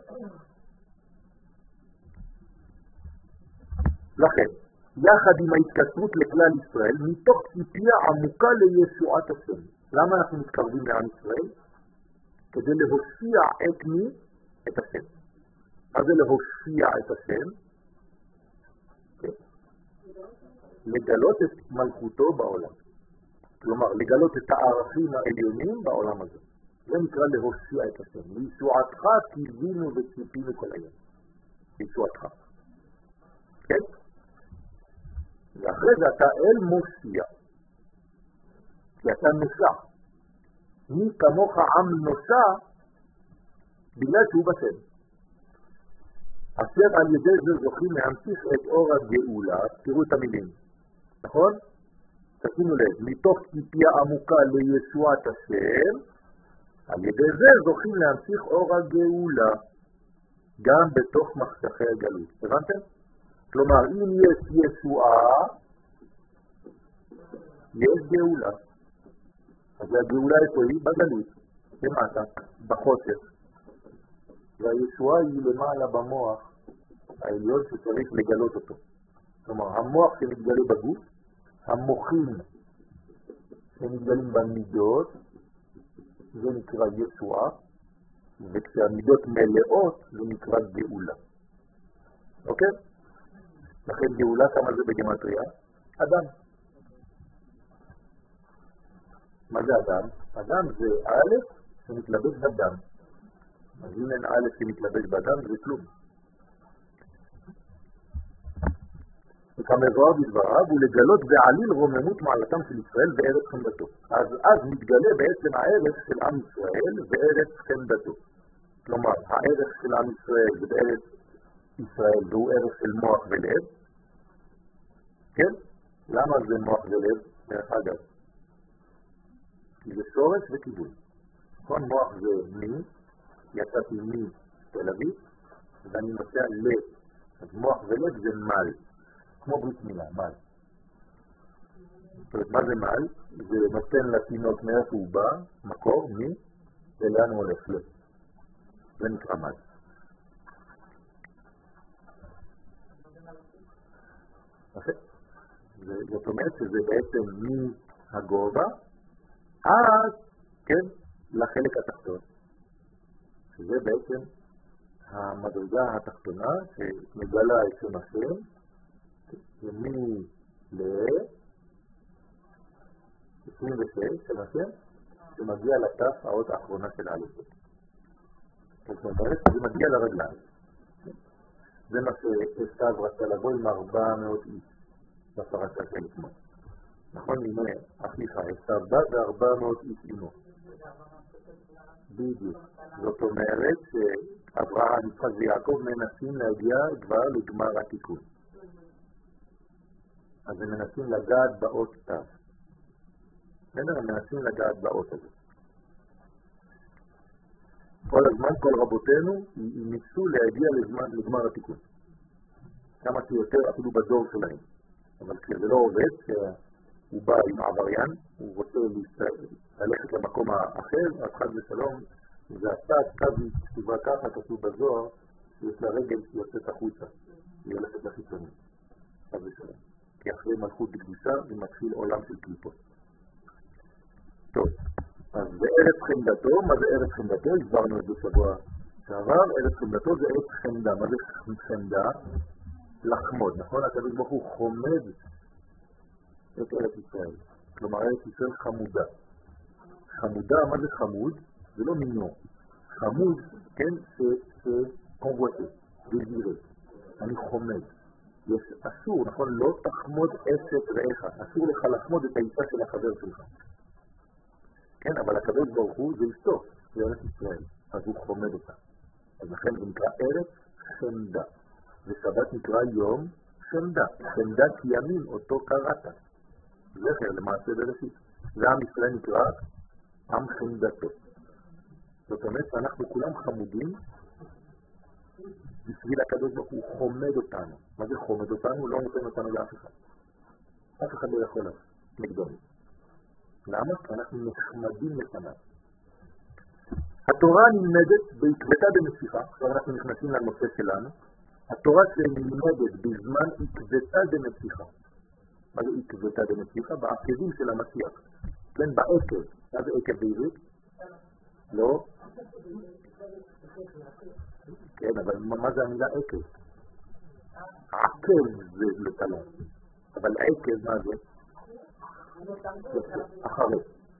לכן, יחד עם ההתקשרות לכלל ישראל, מתוך ציפייה עמוקה לישועת השם. למה אנחנו מתקרבים לעם ישראל? כדי להושיע את מי? את השם. מה זה להושיע את השם? לגלות את מלכותו בעולם. כלומר, לגלות את הערכים העליונים בעולם הזה. זה נקרא להושיע את השם. לישועתך קיווינו וציפינו כל היום. לישועתך. כן? ואחרי זה אתה אל מושיע. כי אתה נושע. מי כמוך עם נושע בגלל שהוא בשם. אשר על ידי זה זוכים להמשיך את אור הגאולה. תראו את המילים. נכון? תשימו לב, מתוך ציפייה עמוקה לישועת השם, על ידי זה זוכים להמשיך אור הגאולה, גם בתוך מחשכי הגלות. הבנתם? כלומר, אם יש ישועה, יש גאולה. אז הגאולה איפה היא? בגלות, למטה, בחושך. והישועה היא למעלה במוח העליון שצריך לגלות אותו. כלומר, המוח שמתגלה בגוף, המוחים שמתגלים במידות, זה נקרא ישועה, וכשהמידות מלאות זה נקרא גאולה. אוקיי? לכן גאולה כמה זה בגמטריה? אדם. מה זה אדם? אדם זה א' שמתלבש בדם. אז אם אין א' שמתלבש בדם זה כלום. וכמבואר בדבריו הוא לגלות בעליל רוממות מעלתם של ישראל וארץ חמדתו. אז מתגלה בעצם הערך של עם ישראל וארץ חמדתו. כלומר, הערך של עם ישראל זה בארץ ישראל והוא ערך של מוח ולב. כן? למה זה מוח ולב? דרך אגב. כי זה שורש וכיוון. נכון, מוח זה מי, יצאתי מתל אביב, ואני נוסע לב. אז מוח ולב זה מל. כמו ברית מילה, מל. זאת אומרת, מה זה מל? זה נותן לתינוק מאיפה הוא בא, מקור, מי, ולאן הוא הולך לב. זה נקרא מל. זאת אומרת שזה בעצם מהגובה עד, כן, לחלק התחתון. שזה בעצם המדרגה התחתונה שמגלה את שם השם, ומי ל-26 של השם, שמגיע לתף האות האחרונה של א'. זאת אומרת, זה מגיע לרגליים. זה מה שסתיו רצה לבוא עם 400 איש בפרשה של אתמול. נכון, הנה, אחיך, סתיו בא ו400 איש עמו. בדיוק. זאת אומרת שאברהם, יצחק ויעקב מנסים להגיע כבר לגמר התיקון. אז הם מנסים לגעת באות תו. בסדר? הם מנסים לגעת באות הזה. כל הזמן, כל רבותינו, ניסו להגיע לגמר התיקון. כמה שיותר אפילו בדור שלהם. אבל כשזה לא עובד, כשהוא בא עם עבריין, הוא רוצה ללכת למקום האחר, אז חד ושלום, זה הצד, קו כתובה ככה, כתוב בזוהר, שיש לה רגל שיוצאת החוצה, היא הולכת לחיצונים. חד ושלום. כי אחרי מלכות בקדושה, זה מתחיל עולם של קליפות. טוב, אז זה ארץ חמדתו. מה זה ארץ חמדתו? הסברנו את זה שבוע שעבר. ארץ חמדתו זה ארץ חמדה. מה זה חמדה? לחמוד, נכון? הקדוש ברוך הוא חומד את ארץ ישראל. כלומר, ארץ ישראל חמודה. חמודה, מה זה חמוד? זה לא מינו. חמוד, כן, שקונבוטה, דזירה. אני חומד. יש אסור, נכון? לא תחמוד אשת רעך. אסור לך לחמוד את האישה של החבר שלך. כן, אבל הקדוש ברוך הוא זה אשתו, זה ארץ ישראל. אז הוא חומד אותה. אז לכן זה נקרא ארץ חמדה. ושבת נקרא יום חמדה. חמדה כי ימים אותו קראת. זכר למעשה בראשית. זה עם ישראל נקרא עם חמדתו. זאת אומרת שאנחנו כולם חמודים בשביל הקדוש ברוך הוא חומד אותנו. מה זה חומד אותנו? לא נותן אותנו לאף אחד. אף אחד לא יכול נגדנו. למה? כי אנחנו נחמדים לפניו. התורה נלמדת בעקבתה במשיכה. עכשיו אנחנו נכנסים לנושא שלנו. התורה שנלמדת בזמן עקבתה במשיכה. מה זה עקבתה במשיכה? בעקבים של המשיח. כן, בעקב. מה זה עקב בעברית? לא? כן, אבל מה זה המילה עקב? עקב זה לתלם. אבל עקב מה זה? אחרי.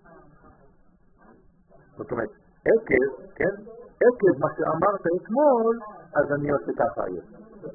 זאת אומרת, עקב, כן? עקב מה שאמרת אתמול, אז אני עושה ככה היום.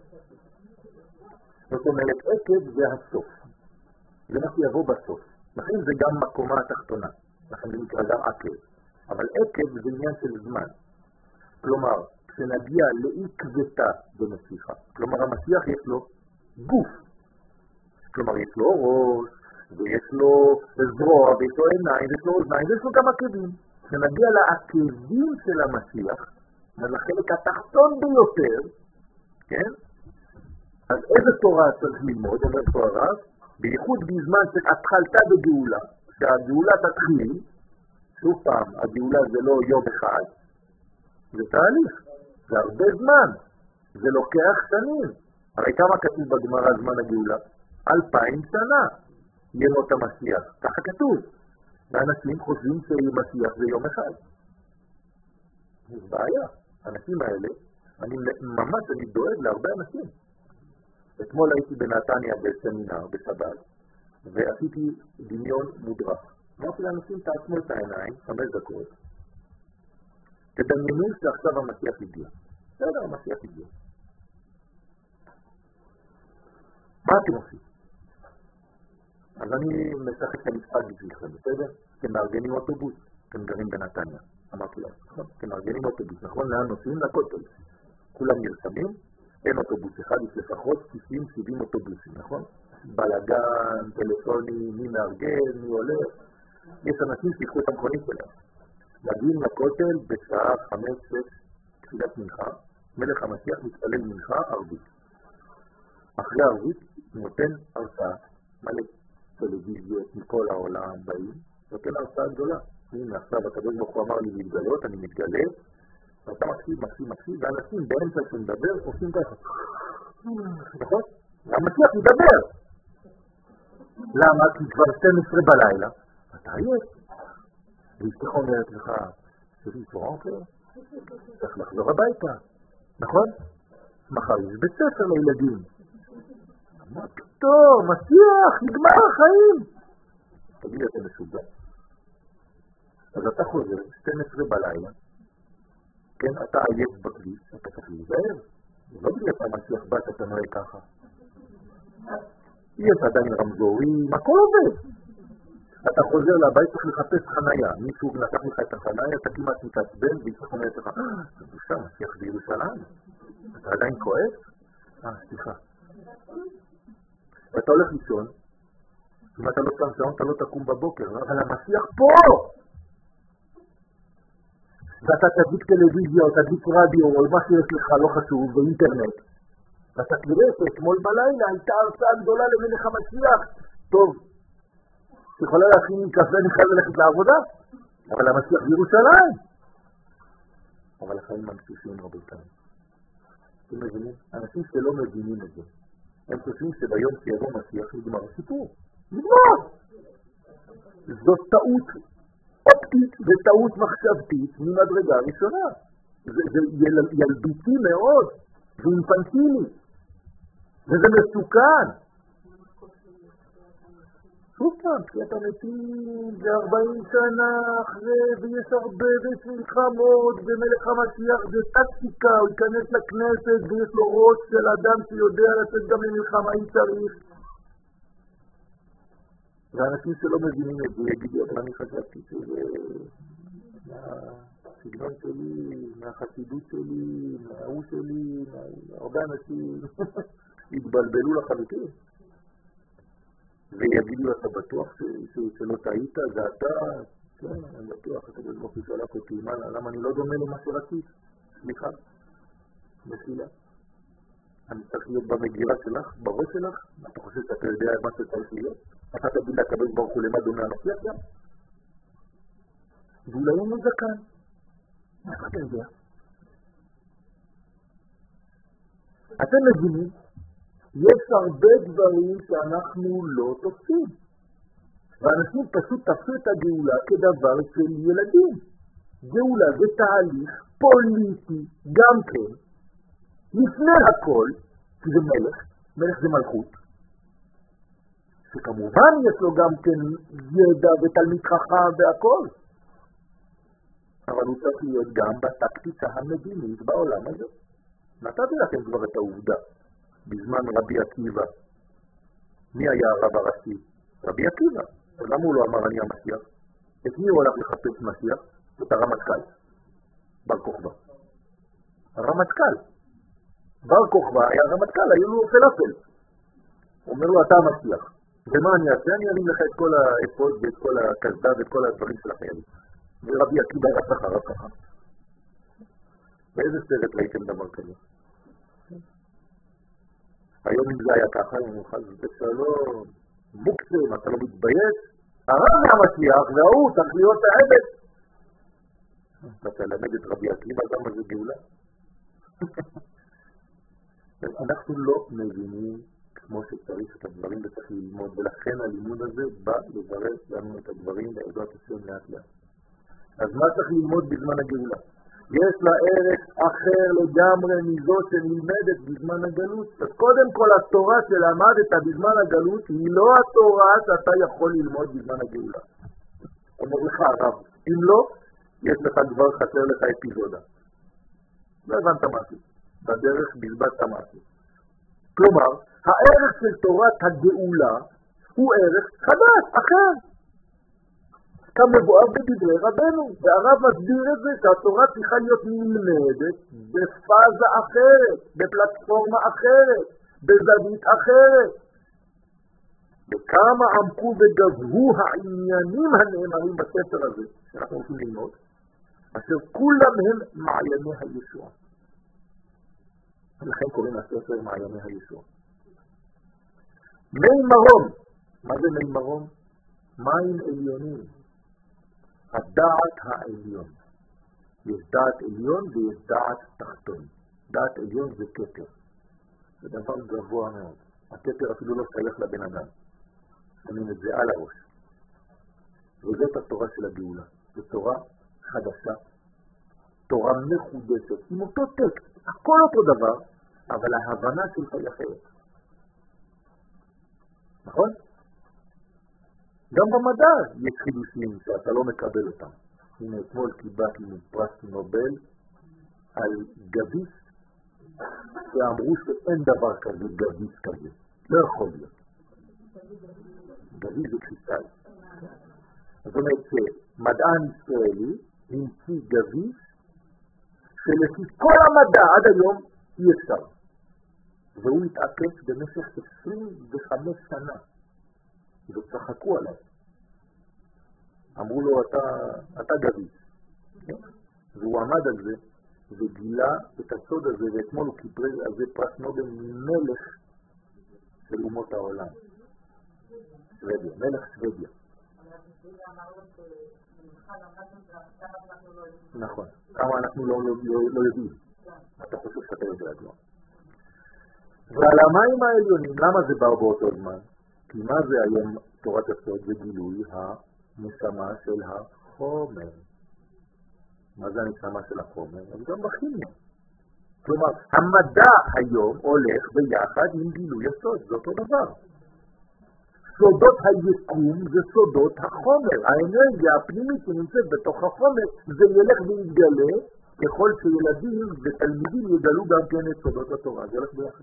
זאת אומרת, עקב זה הסוף. זה מה שיבוא בסוף. לכן זה גם מקומה התחתונה. לכן זה נקרא גם עקב. אבל עקב זה עניין של זמן. כלומר, כשנגיע לעקבתה במשיחה, כלומר המשיח יש לו גוף. כלומר, יש לו ראש, ויש לו זרוע, ויש לו עיניים, ויש לו אוזניים, ויש לו גם עקבים. כשנגיע לעקבים של המשיח, לחלק התחתון ביותר, כן? אז איזה תורה צריך ללמוד? אומר תורה, בייחוד בזמן שהתחלתה בגאולה, שהגאולה תתחיל, שוב פעם, הגאולה זה לא יום אחד, זה תהליך, זה הרבה זמן, זה לוקח שנים. הרי כמה כתוב בגמרא זמן הגאולה? 2000 שנה ימות המשיח, ככה כתוב. ואנשים חושבים שמשיח זה יום אחד. זה בעיה. האנשים האלה, אני דואג להרבה אנשים. אתמול הייתי בנתניה בסמינר, בשבת, ועשיתי דמיון מודרך. אמרתי לאנשים, תעצמו את העיניים, 5 דקות, תדמיינו שעכשיו המשיח הגיע. בסדר, המשיח הגיע. מה אתם עושים? אז אני משחק את המשחק בשבילכם, בסדר? אתם מארגנים אוטובוס, אתם גרים בנתניה. אמרתי להם, נכון? אתם מארגנים אוטובוס, נכון? לאן נוסעים? לכותל. כולם נרשמים, אין אוטובוס אחד, יש לפחות 60-70 אוטובוסים, נכון? בלגן, טלפונים, מי מארגן, מי הולך. יש אנשים שיקחו את המכונית שלהם. מגיעים לכותל בשעה 5-6 תפילת מנחה, מלך המשיח מתפלל מנחה ערבית. אחרי ערבית הוא נותן הרצאה, מלא טלוויזיות מכל העולם באים, נותן הרצאה גדולה. הנה עכשיו הקדוש ברוך הוא אמר לי להתגלות, אני מתגלה, ואתה מקשיב, ואנשים באמצע שמדבר עושים ככה. נכון? המשיח מדבר. למה? כי כבר 12 בלילה. אתה עייף. ואשתך אומרת לך, שלי פורנקר, צריך לחזור הביתה. נכון? מחר יש בית ספר לילדים. מה פתאום, משיח, נגמר החיים. תגיד, אתה משוגע. אז אתה חוזר, 12 בלילה, כן, אתה עייף בכביש, אתה צריך להיזהר. לא בגלל שהמשיח באת, אתה נוהג ככה. יש עדיין רמזורים, הכל עובד. אתה חוזר לבית, צריך לחפש חנייה. מישהו נתח לך את החנייה, אתה כמעט מתעצבן, וישך אומרת לך, זה בושה, משיח בירושלים. אתה עדיין כועס? סליחה. ואתה הולך לישון, אם אתה לא שם שעון, אתה לא תקום בבוקר, אבל המשיח פה! ואתה תדליק טלוויזיה, או תדליק רדיו, או מה שיש לך, לא חשוב, ואינטרנט. ואתה תראה שאתמול בלילה הייתה הרצאה גדולה למלך המשיח. טוב, יכולה להכין קפה, אני חייב ללכת לעבודה, אבל המשיח בירושלים. אבל החיים ממשיכים רבותיי. אתם מבינים? אנשים שלא מבינים את זה, הם חושבים שביום שיבוא משיח נגמר הסיפור. נגמר! זאת טעות אופטית וטעות מחשבתית ממדרגה ראשונה. זה ילדותי מאוד, זה אינפנטילי, וזה מסוכן. שוב פעם, כי אתה מתים, זה 40 שנה אחרי, ויש הרבה מלחמות, ומלך המשיח זה טקטיקה, הוא ייכנס לכנסת ויש לו ראש של אדם שיודע לצאת גם למלחמה אם צריך. ואנשים שלא מבינים את זה יגידו, אבל אני חשבתי שזה מהסגנון שלי, מהחסידות שלי, מההוא שלי, הרבה אנשים התבלבלו לחלוטין. ויגידו, אתה בטוח שלא טעית, זה אתה? כן, אני בטוח, אתה בטוח ששלח אותי, למה אני לא דומה למה שרצית? סליחה, מסילה. אני צריך להיות במגירה שלך, בראש שלך? אתה חושב שאתה יודע מה שצריך להיות? אתה תגיד לקבל ברוך הוא למה דומה המשיח גם? ואולי הוא מזקן. איך אתה יודע? אתם מבינים? יש הרבה דברים שאנחנו לא תופסים. ואנשים פשוט תפסו את הגאולה כדבר של ילדים. גאולה זה תהליך פוליטי גם כן. לפני הכל, כי זה מלך זה מלכות. שכמובן יש לו גם כן ידע ותלמיד חכם והכל. אבל הוא צריך להיות גם בטקטיקה המדינית בעולם הזה. נתתי לכם כבר את העובדה. בזמן רבי עקיבא, מי היה הרב הראשי? רבי עקיבא. למה הוא לא אמר אני המשיח? את מי הוא הולך לחפש משיח? את הרמטכ"ל. בר כוכבא. הרמטכ"ל. בר כוכבא היה הרמטכ"ל, היו לו פלאפל. הוא אומר לו אתה המשיח. ומה אני אעשה? אני ארים לך את כל האפוד ואת כל הקסדה ואת כל הדברים של החיילים. ורבי עקיבא רץ אחריו ככה. באיזה סרט ראיתם דבר כזה? היום אם זה היה ככה, אני מוכן בשלום, מוקסם, אתה לא מתבייש? הרב מהמשיח, והוא צריך להיות העבד. אתה תלמד את רבי עקיבא, למה זה גאולה? אנחנו לא מבינים כמו שצריך את הדברים וצריך ללמוד, ולכן הלימוד הזה בא לברר לנו את הדברים בעזרת השם לאט לאט. אז מה צריך ללמוד בזמן הגאולה? יש לה ערך אחר לגמרי מזו שנלמדת בזמן הגלות. אז קודם כל התורה שלמדת בזמן הגלות היא לא התורה שאתה יכול ללמוד בזמן הגאולה. אומר לך הרב, אם לא, יש לך כבר חסר לך אפיזודה. לא הבנת משהו. בדרך בלבדת משהו. כלומר, הערך של תורת הגאולה הוא ערך חדש, אחר. כמבואר בדברי רבנו, והרב מסביר את זה שהתורה צריכה להיות נלמדת בפאזה אחרת, בפלטפורמה אחרת, בזווית אחרת. וכמה עמקו וגבהו העניינים הנאמרים בספר הזה, שאנחנו רוצים ללמוד, אשר כולם הם מעייני הישוע. ולכן קוראים לספר מעייני הישוע. מי מרום, מה זה מי מרום? מים עליונים. הדעת העליון. יש דעת עליון ויש דעת תחתון. דעת עליון זה כתר. זה דבר גבוה מאוד. הכתר אפילו לא שייך לבן אדם. שמים את זה על הראש. וזאת התורה של הגאולה. זו תורה חדשה. תורה מחודשת. עם אותו טקסט. הכל אותו דבר, אבל ההבנה שלך היא אחרת. נכון? גם במדע יש חידושים שאתה לא מקבל אותם. הנה אתמול קיבלתי פרס נובל על גביס, שאמרו שאין דבר כזה גביס כזה. לא יכול להיות. גביס זה קריסטל. זאת אומרת שמדען ישראלי המציא גביס שלפי כל המדע עד היום אי אפשר. והוא התעקש במשך 25 שנה. וצחקו עליו. אמרו לו, אתה גביס. והוא עמד על זה וגילה את הסוד הזה, ואתמול הוא קיבל על זה פרס נובל מלך של אומות העולם. שוודיה, מלך שוודיה. נכון, כמה אנחנו לא יודעים. אתה חושב שאתה יודע כבר. ועל המים העליונים, למה זה בא באותו זמן? כי מה זה היום תורת הסוד? זה גילוי הנשמה של החומר. מה זה הנשמה של החומר? אז גם בכימיה. כלומר, המדע היום הולך ביחד עם גילוי הסוד, זה אותו דבר. סודות היקום זה סודות החומר. האנרגיה הפנימית שנמצאת בתוך החומר, זה ילך ויתגלה ככל שילדים ותלמידים יגלו גם כן את סודות התורה. זה הולך ביחד.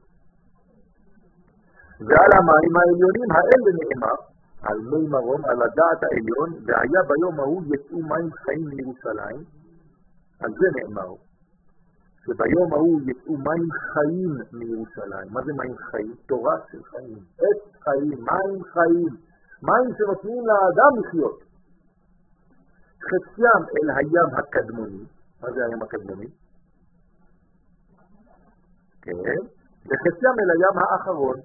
ועל המים העליונים האלה נאמר, על מי מרום, על הדעת העליון, והיה ביום ההוא יצאו מים חיים מירושלים. על זה נאמר, שביום ההוא יצאו מים חיים מירושלים. מה זה מים חיים? תורה של חיים, עץ חיים, מים חיים, מים שנותנים לאדם לחיות. חציים אל הים הקדמוני. מה זה הים הקדמוני? כן, וחציים אל הים האחרון.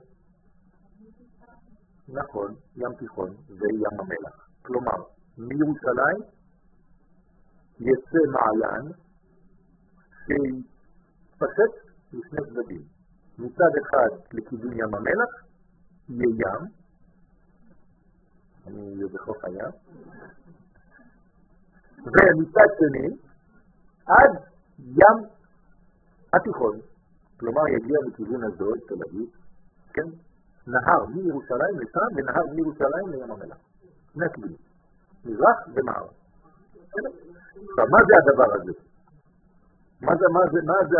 נכון, ים תיכון וים המלח. כלומר, מירושלים יצא מעיין שיפשט לשני צדדים. מצד אחד לכיוון ים המלח יהיה ים, אני אהיה בחוף הים, ומצד שני עד ים התיכון, כלומר יגיע מכיוון הזו תל אביב, כן? נהר מירושלים לשם ונהר מירושלים לים המלח. שני כיוונים, מזרח ומערב. עכשיו, מה זה הדבר הזה? מה זה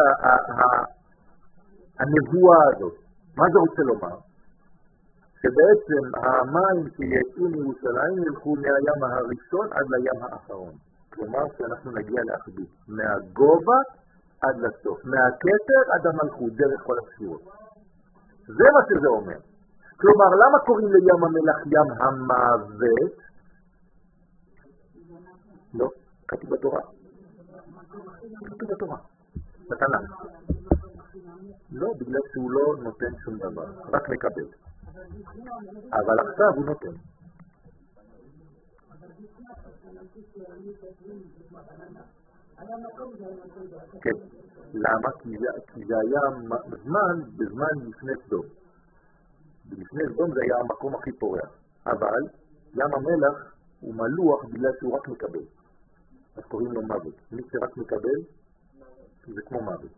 הנבואה הזאת? מה זה רוצה לומר? שבעצם המים שיצאו מירושלים ילכו מהים הראשון עד לים האחרון. כלומר שאנחנו נגיע לאחדות. מהגובה עד לסוף. מהכתר עד המלכות, דרך כל הספירות. זה מה שזה אומר. כלומר, למה קוראים לים המלח ים המוות? לא, כתוב בתורה. כתוב בתורה. בתנ"ך. לא, בגלל שהוא לא נותן שום דבר, רק מקבל. אבל עכשיו הוא נותן. כן, למה? כי זה היה בזמן לפני סדום. לפני סדום זה היה המקום הכי פורח. אבל ים המלח הוא מלוח בגלל שהוא רק מקבל. אז קוראים לו מוות. מי שרק מקבל, זה כמו מוות.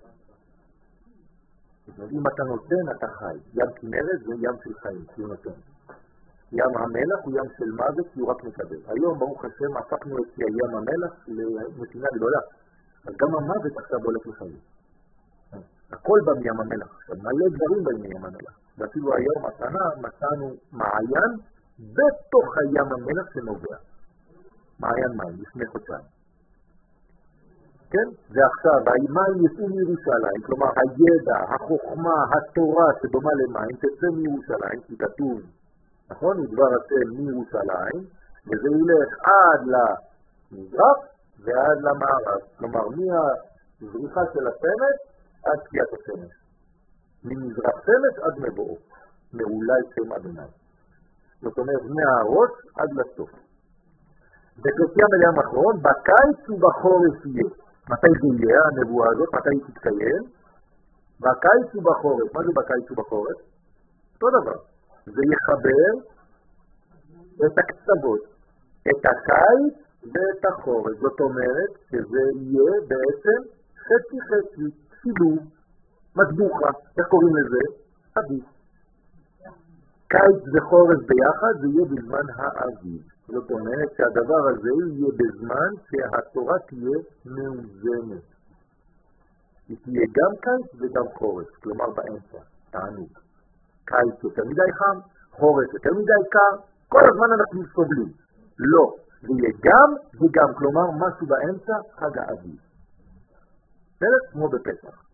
אם אתה נותן, אתה חי. ים כנרת זה ים של חיים, כי הוא נותן. ים המלח הוא ים של מוות, כי הוא רק מקבל. היום, ברוך השם, הפכנו את ים המלח למתינה גדולה. אז גם המוות עכשיו הולך לחיים. הכל בא מים המלח. עכשיו, מלא דברים באים מים המלח. ואפילו היום, השנה, מצאנו מעיין בתוך הים המלח שנובע. מעיין מים, לפני חודשיים. כן? ועכשיו, המים יצאו מירושלים, כלומר, הידע, החוכמה, התורה שדומה למים, תצא מירושלים, כי כתוב, נכון? מדבר השם מירושלים, וזה ילך עד למזרח ועד למערב. כלומר, מהזריחה של השמש עד תקיעת השמש. ממזרח שמש עד מבואו. מאולי שם אדוני. זאת אומרת, מהראש עד לסוף. וקוצייה מלאה אחרון, בקיץ ובחורף יהיה. מתי זה יהיה, הנבואה הזאת? מתי היא תתקיים? בקיץ ובחורף. מה זה בקיץ ובחורף? אותו דבר. זה יחבר את הקצוות, את הקיץ ואת החורף. זאת אומרת שזה יהיה בעצם חצי, שילוב, מדבוכה. איך קוראים לזה? אביב. קיץ וחורף ביחד זה יהיה בזמן האביב. זאת אומרת שהדבר הזה יהיה בזמן שהתורה תהיה מאוזנת. היא תהיה גם קיץ וגם חורף, כלומר באמצע, תענוג. קיץ יותר מדי חם, חורף יותר מדי קר, כל הזמן אנחנו סובלים. לא, זה יהיה גם וגם, כלומר משהו באמצע, חג האביב. בסדר? כמו בפסח.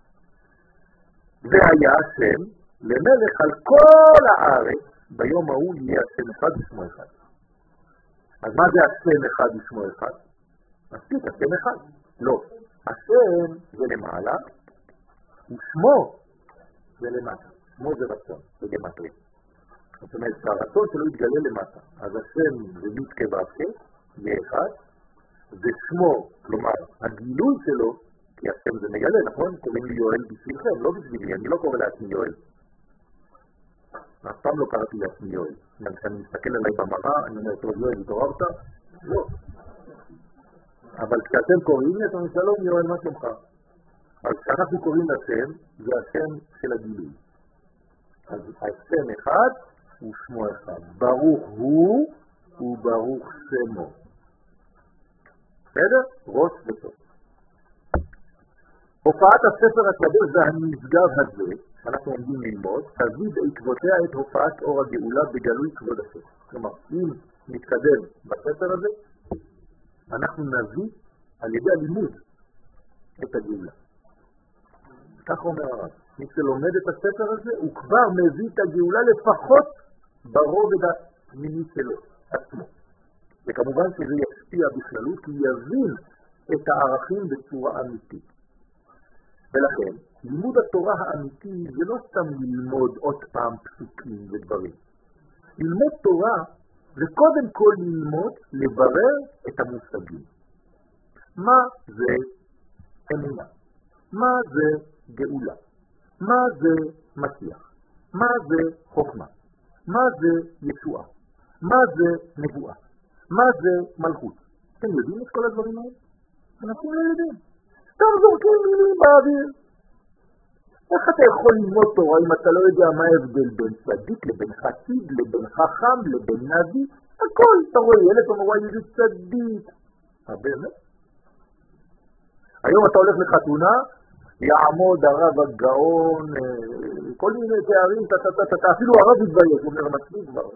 והיה השם למלך על כל הארץ, ביום ההוא יהיה השם אחד ושמו אחד. אז מה זה השם אחד ושמו אחד? מספיק, השם אחד. לא. השם זה למעלה, ושמו זה למטה. שמו זה רצון, זה גמטרי. זאת אומרת, שהרצון שלו יתגלה למטה. אז השם זה מתקבבקה, זה אחד, ושמו, כלומר, הגילוי שלו, כי השם זה מגלה, נכון? קוראים לי יואל בשבילכם, לא בשבילי, אני לא קורא לעצמי יואל. אף פעם לא קראתי לעצמי יואל. כשאני מסתכל עליי במראה, אני אומר, טוב, יואל, התעוררת? לא. אבל כשאתם קוראים לי, אתם שלום, יואל, מה שלומך? אז כשאנחנו קוראים לשם, זה השם של הגילוי. אז השם אחד ושמו אחד. ברוך הוא וברוך שמו. בסדר? ראש וסוף. הופעת הספר הקדוש והנשגב הזה, שאנחנו עומדים ללמוד, תביא בעקבותיה את הופעת אור הגאולה בגלוי כבוד השם. כלומר, אם נתקדם בספר הזה, אנחנו נביא על ידי הלימוד את הגאולה. כך אומר הרב. מי שלומד את הספר הזה, הוא כבר מביא את הגאולה לפחות ברובד הפנימי שלו, עצמו. וכמובן שזה ישפיע בכללות, כי יבין את הערכים בצורה אמיתית. ולכן, לימוד התורה האמיתי זה לא סתם ללמוד עוד פעם פסוקים ודברים. ללמוד תורה זה קודם כל ללמוד, לברר את המושגים. מה זה אמונה? מה זה גאולה? מה זה משיח? מה זה חוכמה? מה זה ישועה? מה זה נבואה? מה זה מלכות? אתם יודעים את כל הדברים האלה? אנשים לא יודעים. אתם זורקים מילים באוויר. איך אתה יכול ללמוד תורה אם אתה לא יודע מה ההבדל בין צדיק לבין חסיד, לבין חכם, לבין נביא? הכל, אתה רואה ילד אומר, איזה צדיק. באמת? היום אתה הולך לחתונה, יעמוד הרב הגאון, כל מיני תארים, אתה אפילו הרב יתבייש, הוא אומר, מצליח כבר.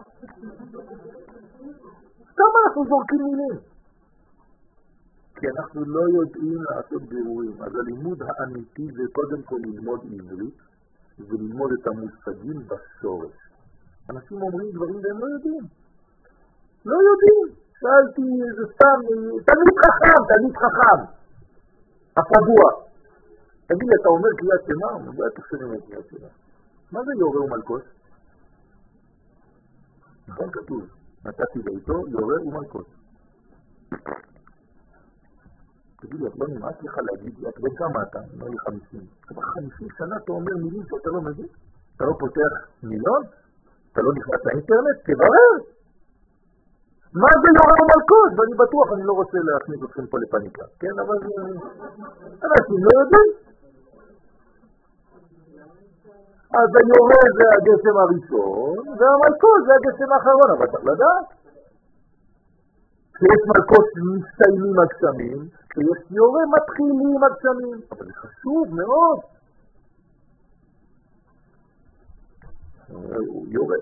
כמה אנחנו זורקים מילים? כי אנחנו לא יודעים לעשות בירורים. אז הלימוד האמיתי זה קודם כל ללמוד עברית, וללמוד את המושגים בשורש. אנשים אומרים דברים והם לא יודעים. לא יודעים. שאלתי, זה סתם, תלמיד חכם. הפבוע. תגיד לי, אתה אומר קריאת שמע? הוא אומר, אתה חושב אומר קריאת שמע. מה זה יורה ומלכות? נכון כתוב. נתתי ביתו, יורה ומלכות. תגיד לי, את לא נמאס לך להגיד לי, את בן כמה אתה? אומר לי 50. כבר 50 שנה אתה אומר מילים שאתה לא מבין? אתה לא פותח מיליון? אתה לא נכנס לאינטרנט? תברר! מה זה יורה ומלכות? ואני בטוח, אני לא רוצה להכניס אתכם פה לפניקה. כן, אבל אנשים לא יודעים. אז היורה זה הגשם הראשון, והמלכות זה הגשם האחרון, אבל צריך לדעת. כשיש מלכות מסתיימים הגשמים, כשיש יורה מתחילים הגשמים. אבל זה חשוב מאוד. יורה.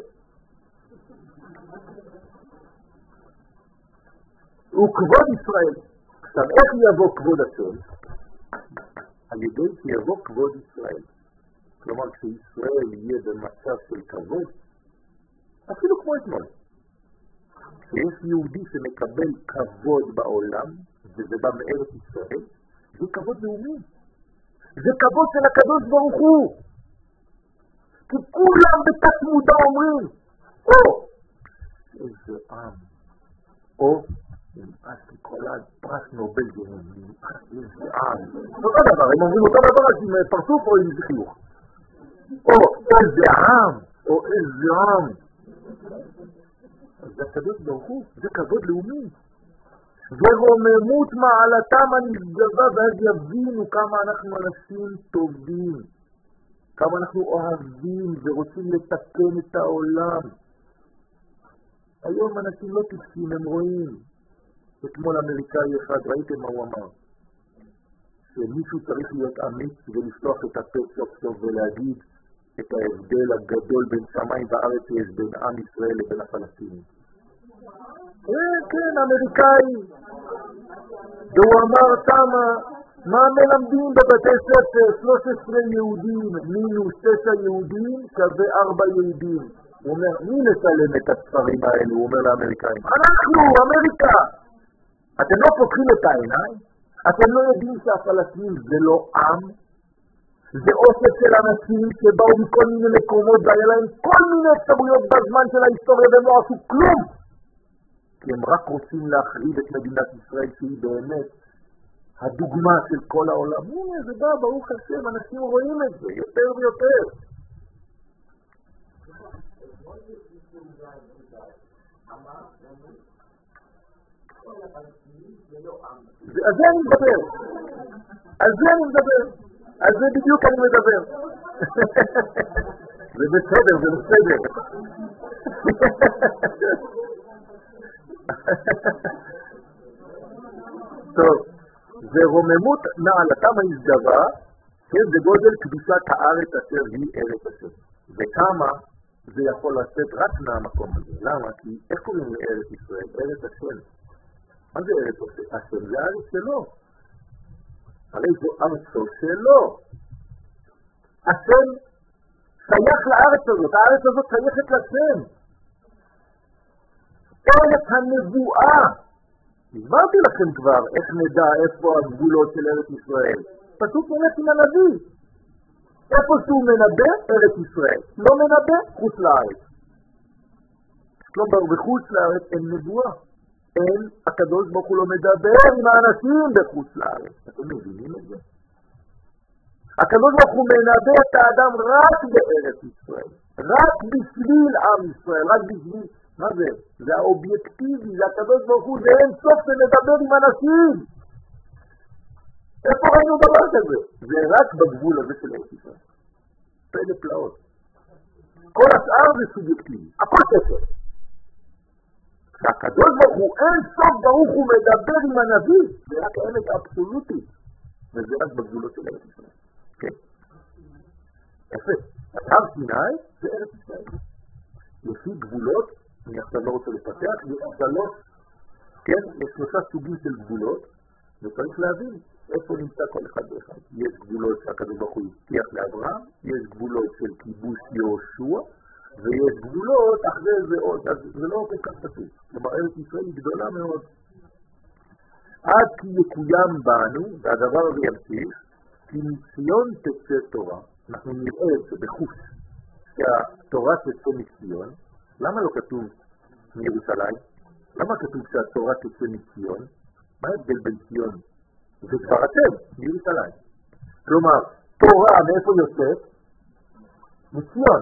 הוא כבוד ישראל. עכשיו, איך יבוא כבוד השם? על ידי שיבוא כבוד ישראל. כלומר, כשישראל יהיה במצב של כבוד, אפילו כמו אתמול. כשיש יהודי שמקבל כבוד בעולם, וזה בא מארץ ישראל, זה כבוד לאומי. זה כבוד של הקדוש ברוך הוא. כי כולם בתת מודע אומרים, איזה עם. או, נמאס לי קולד, פרס נובל גרם, נמאס לי איזה עם. אותו דבר, הם אומרים אותו דבר עם פרצוף או עם חיוך. או איזה עם, או איזה עם. אז זה הקדוש ברוך הוא, זה כבוד לאומי. ורוממות מעלתם הנשגבה, ואז יבינו כמה אנחנו אנשים טובים, כמה אנחנו אוהבים ורוצים לתקן את העולם. היום אנשים לא תפסים, הם רואים. אתמול אמריקאי אחד, ראיתם מה הוא אמר? שמישהו צריך להיות אמיץ ולפתוח את הפה סוף סוף ולהגיד את ההבדל הגדול בין שמיים וארץ יש בין עם ישראל לבין הפלסטינים. כן, אמריקאי. והוא אמר תמה, מה מלמדים בבתי ספר? 13 יהודים מינוס 9 יהודים שווה 4 יהודים. הוא אומר, מי נצלם את הספרים האלו? הוא אומר לאמריקאים, אנחנו, אמריקה. אתם לא פותחים את העיניים? אתם לא יודעים שהפלסטינים זה לא עם? זה אוסף של אנשים שבאו מכל מיני מקומות והיה להם כל מיני אפשרויות בזמן של ההיסטוריה והם לא עשו כלום. כי הם רק רוצים להחריב את מדינת ישראל שהיא באמת הדוגמה של כל העולם. הנה זה בא, ברוך השם, אנשים רואים את זה יותר ויותר. על זה אני מדבר. על זה בדיוק אני מדבר. זה בסדר, זה בסדר. טוב, זה רוממות נעלתם הנשגבה, זה גודל קדושת הארץ אשר היא ארץ השם. וכמה זה יכול לצאת רק מהמקום הזה. למה? כי איך קוראים לארץ ישראל? ארץ השם. מה זה ארץ השם? זה הארץ שלו. הרי זו ארצו שלו. השם שייך לארץ הזאת. הארץ הזאת שייכת לשם. ארץ הנבואה. הסברתי לכם כבר איך נדע איפה הגבולות של ארץ ישראל. פשוט נלך עם הנביא. איפה שהוא מנבא, ארץ ישראל. לא מנבא, חוץ לארץ. כלומר, בחוץ לארץ אין נבואה. אין, הקדוש ברוך הוא לא מדבר עם האנשים בחוץ לארץ. אתם מבינים את זה? הקדוש ברוך הוא מנבא את האדם רק בארץ ישראל. רק בשביל עם ישראל, רק בשביל... מה זה? זה האובייקטיבי, זה הקדוש ברוך הוא, זה אין סוף שמדבר עם אנשים. איפה ראינו דבר כזה? זה רק בגבול הזה של ארץ ישראל. פלא פלאות. כל השאר זה סובייקטיבי, הכל כסף. כשהקדוש ברוך הוא אין סוף ברוך הוא מדבר עם הנביא, זה רק האמת האבסולוטית. וזה רק בגבולות של ארץ ישראל. כן. יפה. הר סיני זה ארץ ישראל. לפי גבולות, אני עכשיו לא רוצה לפתח, יש שלוש, כן, יש שלושה סוגים של גבולות, וצריך להבין איפה נמצא כל אחד ואחד. יש גבולות שהקדוש ברוך הוא הבטיח לאברהם, יש גבולות של כיבוש יהושע, ויש גבולות אחרי זה עוד, אז זה לא כל כך פשוט. כלומר, ארץ ישראל היא גדולה מאוד. עד כי יקוים בנו, והדבר הזה ימשיך, כי מציון תצא תורה, אנחנו נראה את זה בחוש, שהתורה תצא מציון. למה לא כתוב מירושלים? למה כתוב שהתורה תצא מציון? מה ההבדל בין ציון ודבר אתם מירושלים? כלומר, תורה מאיפה יוצאת? מציון.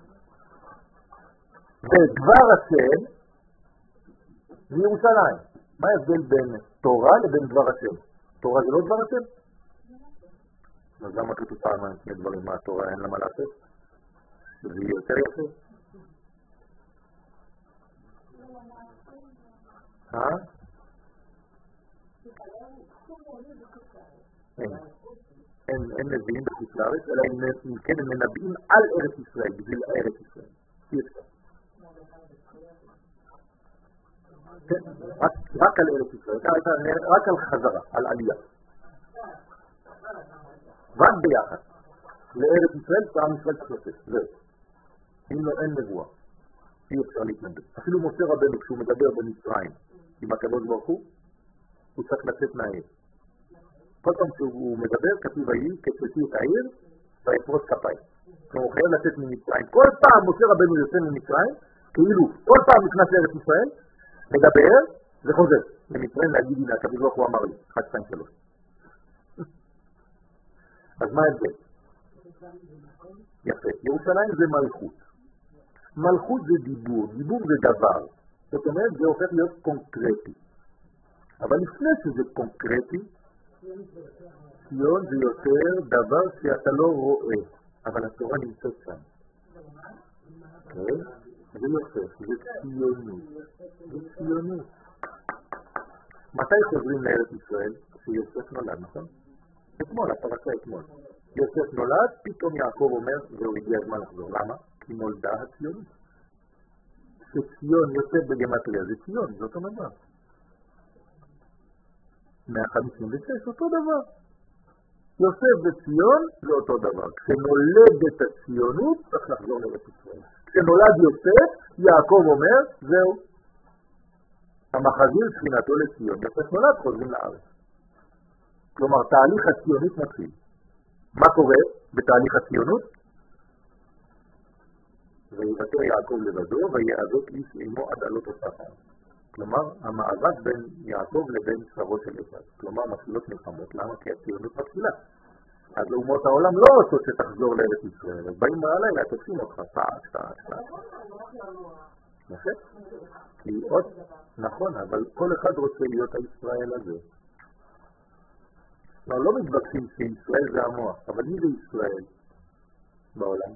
ודבר השם מירושלים. מה ההבדל בין תורה לבין דבר השם? תורה זה לא דבר השם? אז למה כתוב פעמיים שני דברים? מה התורה אין לה מה לעשות? זה יותר יפה? אין נביאים בחוץ לארץ, אלא אם כן הם מנבאים על ארץ ישראל, בשביל ארץ ישראל. רק על ארץ ישראל, רק על חזרה, על עלייה. רק ביחד. לארץ ישראל, פעם ישראל תחלטת. זהו. אם לא, אין נבואה. אי אפשר להתנבא. אפילו משה רבנו, כשהוא מדבר במצרים עם הקדוש ברוך הוא צריך לצאת מהעיר. כל פעם שהוא מדבר, כתוב העיר, כתבתי את העיר, ויפרוץ כפיים. הוא חייב לצאת ממצרים. כל פעם משה רבנו יוצא ממצרים, כאילו, כל פעם נכנס לארץ ישראל, מדבר, וחוזר. למצרים להגיד, הנה, הקדוש ברוך הוא אמר לי, 1, 2, 3. אז מה ההבדל? יפה. ירושלים זה מלכות. מלכות זה דיבור, דיבור זה דבר. זאת אומרת, זה הופך להיות קונקרטי. אבל לפני שזה קונקרטי, ציון זה יותר דבר שאתה לא רואה, אבל התורה נמצאת שם. כן? זה יופך, זה ציונות. זה ציונות. מתי חוזרים לארץ ישראל? כשיוסף נולד, נכון? אתמול, הפרשה אתמול. יוסף נולד, פתאום יעקב אומר, זהו הגיע הזמן לחזור. למה? כי נולדה הציונות. שציון יוסף בגמטריה זה ציון, זאת אומר. 156, אותו דבר. יוסף וציון זה אותו דבר. כשנולדת הציונות, צריך לחזור לארץ ישראל. כשנולד יוסף, יעקב אומר, זהו. המחזיר שכינתו לציון. יוסף נולד, חוזרים לארץ. כלומר, תהליך הציונות מתחיל. מה קורה בתהליך הציונות? ויוותר יעקב לבדו, ויעזוב איש עמו עד עלות הספר. כלומר, המאבק בין יעקב לבין שרו של עשיו. כלומר, מתחילות מלחמות. למה? כי הציונות מתחילה. אז לאומות העולם לא רוצות שתחזור לארץ ישראל. אז באים בלילה, תופסים אותך, טעה. נכון? כי עוד, נכון, אבל כל אחד רוצה להיות הישראל הזה. לא מתווכחים שישראל זה המוח, אבל מי זה ישראל בעולם?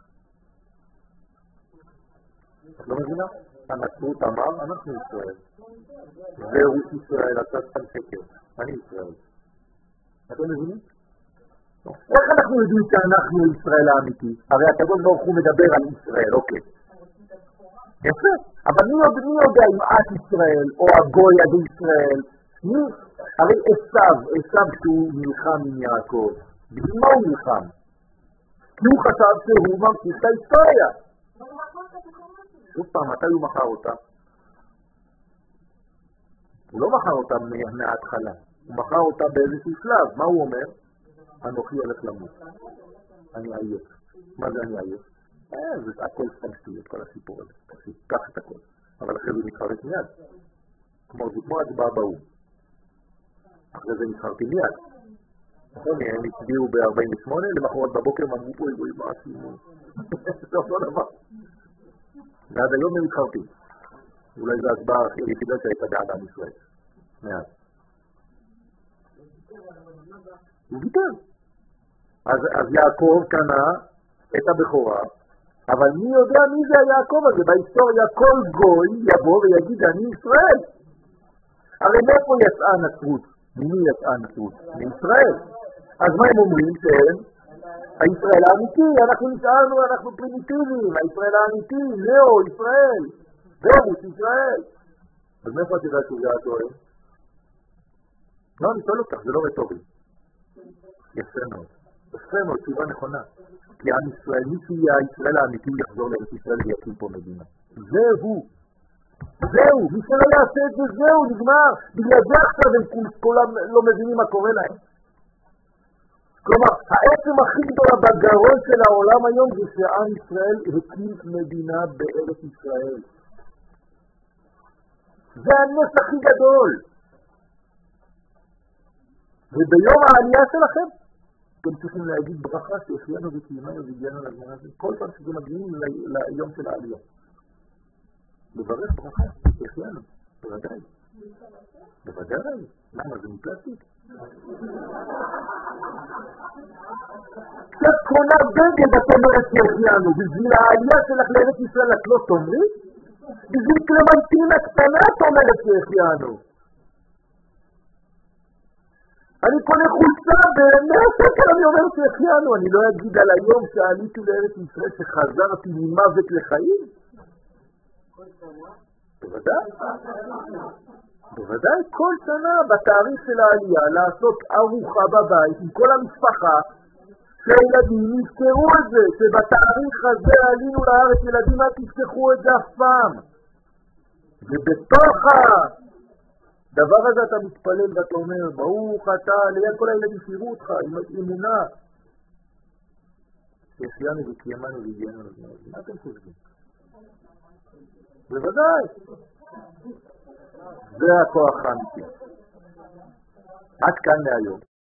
את לא מבינה? הנצרות אמר, אנחנו ישראל. ורוס ישראל, אתה סתם שקר. אני ישראל. את לא מבינים? איך אנחנו יודעים שאנחנו ישראל האמיתי? הרי הקדוש ברוך הוא מדבר על ישראל, אוקיי. יפה, אבל מי יודע אם את ישראל או הגוי עד ישראל? מי? הרי עשיו שהוא נלחם עם יעקב. בשביל מה הוא נלחם? כי הוא חשב שהוא ממשיך את ההיסטוריה. שוב פעם, מתי הוא מכר אותה? הוא לא מכר אותה מההתחלה. הוא מכר אותה באיזשהו שלב. מה הוא אומר? אנוכי הולך למות. אני עייף. מה זה אני עייף? זה הכל סתם את כל הסיפור הזה. קח את הכל. אבל אחרי זה מתחרט מיד. כמו הצבעה באום. אחרי זה נבחרתי מיד. נכון, הם הצביעו ב-48, למחרת בבוקר אמרו פה, מה עשינו? זה אותו דבר. ועד היום הם מתחרטים. אולי זו ההצבעה היחידה שהייתה בעד עם ישראל. מיד. הוא ויתר. אז יעקב קנה את הבכורה, אבל מי יודע מי זה היעקב הזה? בהיסטוריה כל גוי יבוא ויגיד אני ישראל. הרי מאיפה יצאה הנצרות? ממי יצאה הנצרות? מישראל. אז מה הם אומרים? שהם הישראל האמיתי, אנחנו נשארנו, אנחנו פרימיטיביים, הישראל האמיתי, נאו, ישראל, ורוס, ישראל. אז מאיפה את יודעת שזה הטוען? לא, אני שואל אותך, זה לא רטורי. יפה מאוד. יפה מאוד, תשובה נכונה. כי עם ישראל, מי שיהיה הישראל האמיתי יחזור לארץ ישראל ויקים פה מדינה. זהו. מי שלא יעשה את זה, זהו, נגמר. בגלל זה עכשיו הם כולם לא מבינים מה קורה להם. כלומר, העצם הכי גדולה בגרון של העולם היום זה שעם ישראל הקים מדינה בארץ ישראל. זה הנס הכי גדול. וביום העלייה שלכם, אתם צריכים להגיד ברכה שהחיינו וקיימנו והגיענו לזמן הזה. כל פעם שזה מגיעים ליום של העלייה. לברך ברכה, שהחיינו. בוודאי. בוודאי. למה? זה מפלסטיק. קצת קונה בגד את אומרת שהחיינו. בשביל העלייה שלך לארץ ישראל את לא תאמרי? בשביל קלמנטינה קטנה את אומרת שהחיינו. אני קונה חולצה ב-100 אני אומר שהחיינו. אני לא אגיד על היום שעליתי לארץ ישראל שחזרתי ממוות לחיים? בוודאי כל שנה בתאריך של העלייה לעשות ארוחה בבית עם כל המשפחה שהילדים יזכרו את זה, שבתאריך הזה עלינו לארץ, ילדים אל תזכחו את זה אף פעם. ובתוך הדבר הזה אתה מתפלל ואתה אומר ברוך אתה, ליד כל הילדים שיראו אותך עם אמונה שהחיינו וקיימנו והגיענו לזמן. מה אתם חושבים? בוודאי. זה הכוח האמיתי. עד כאן להיום.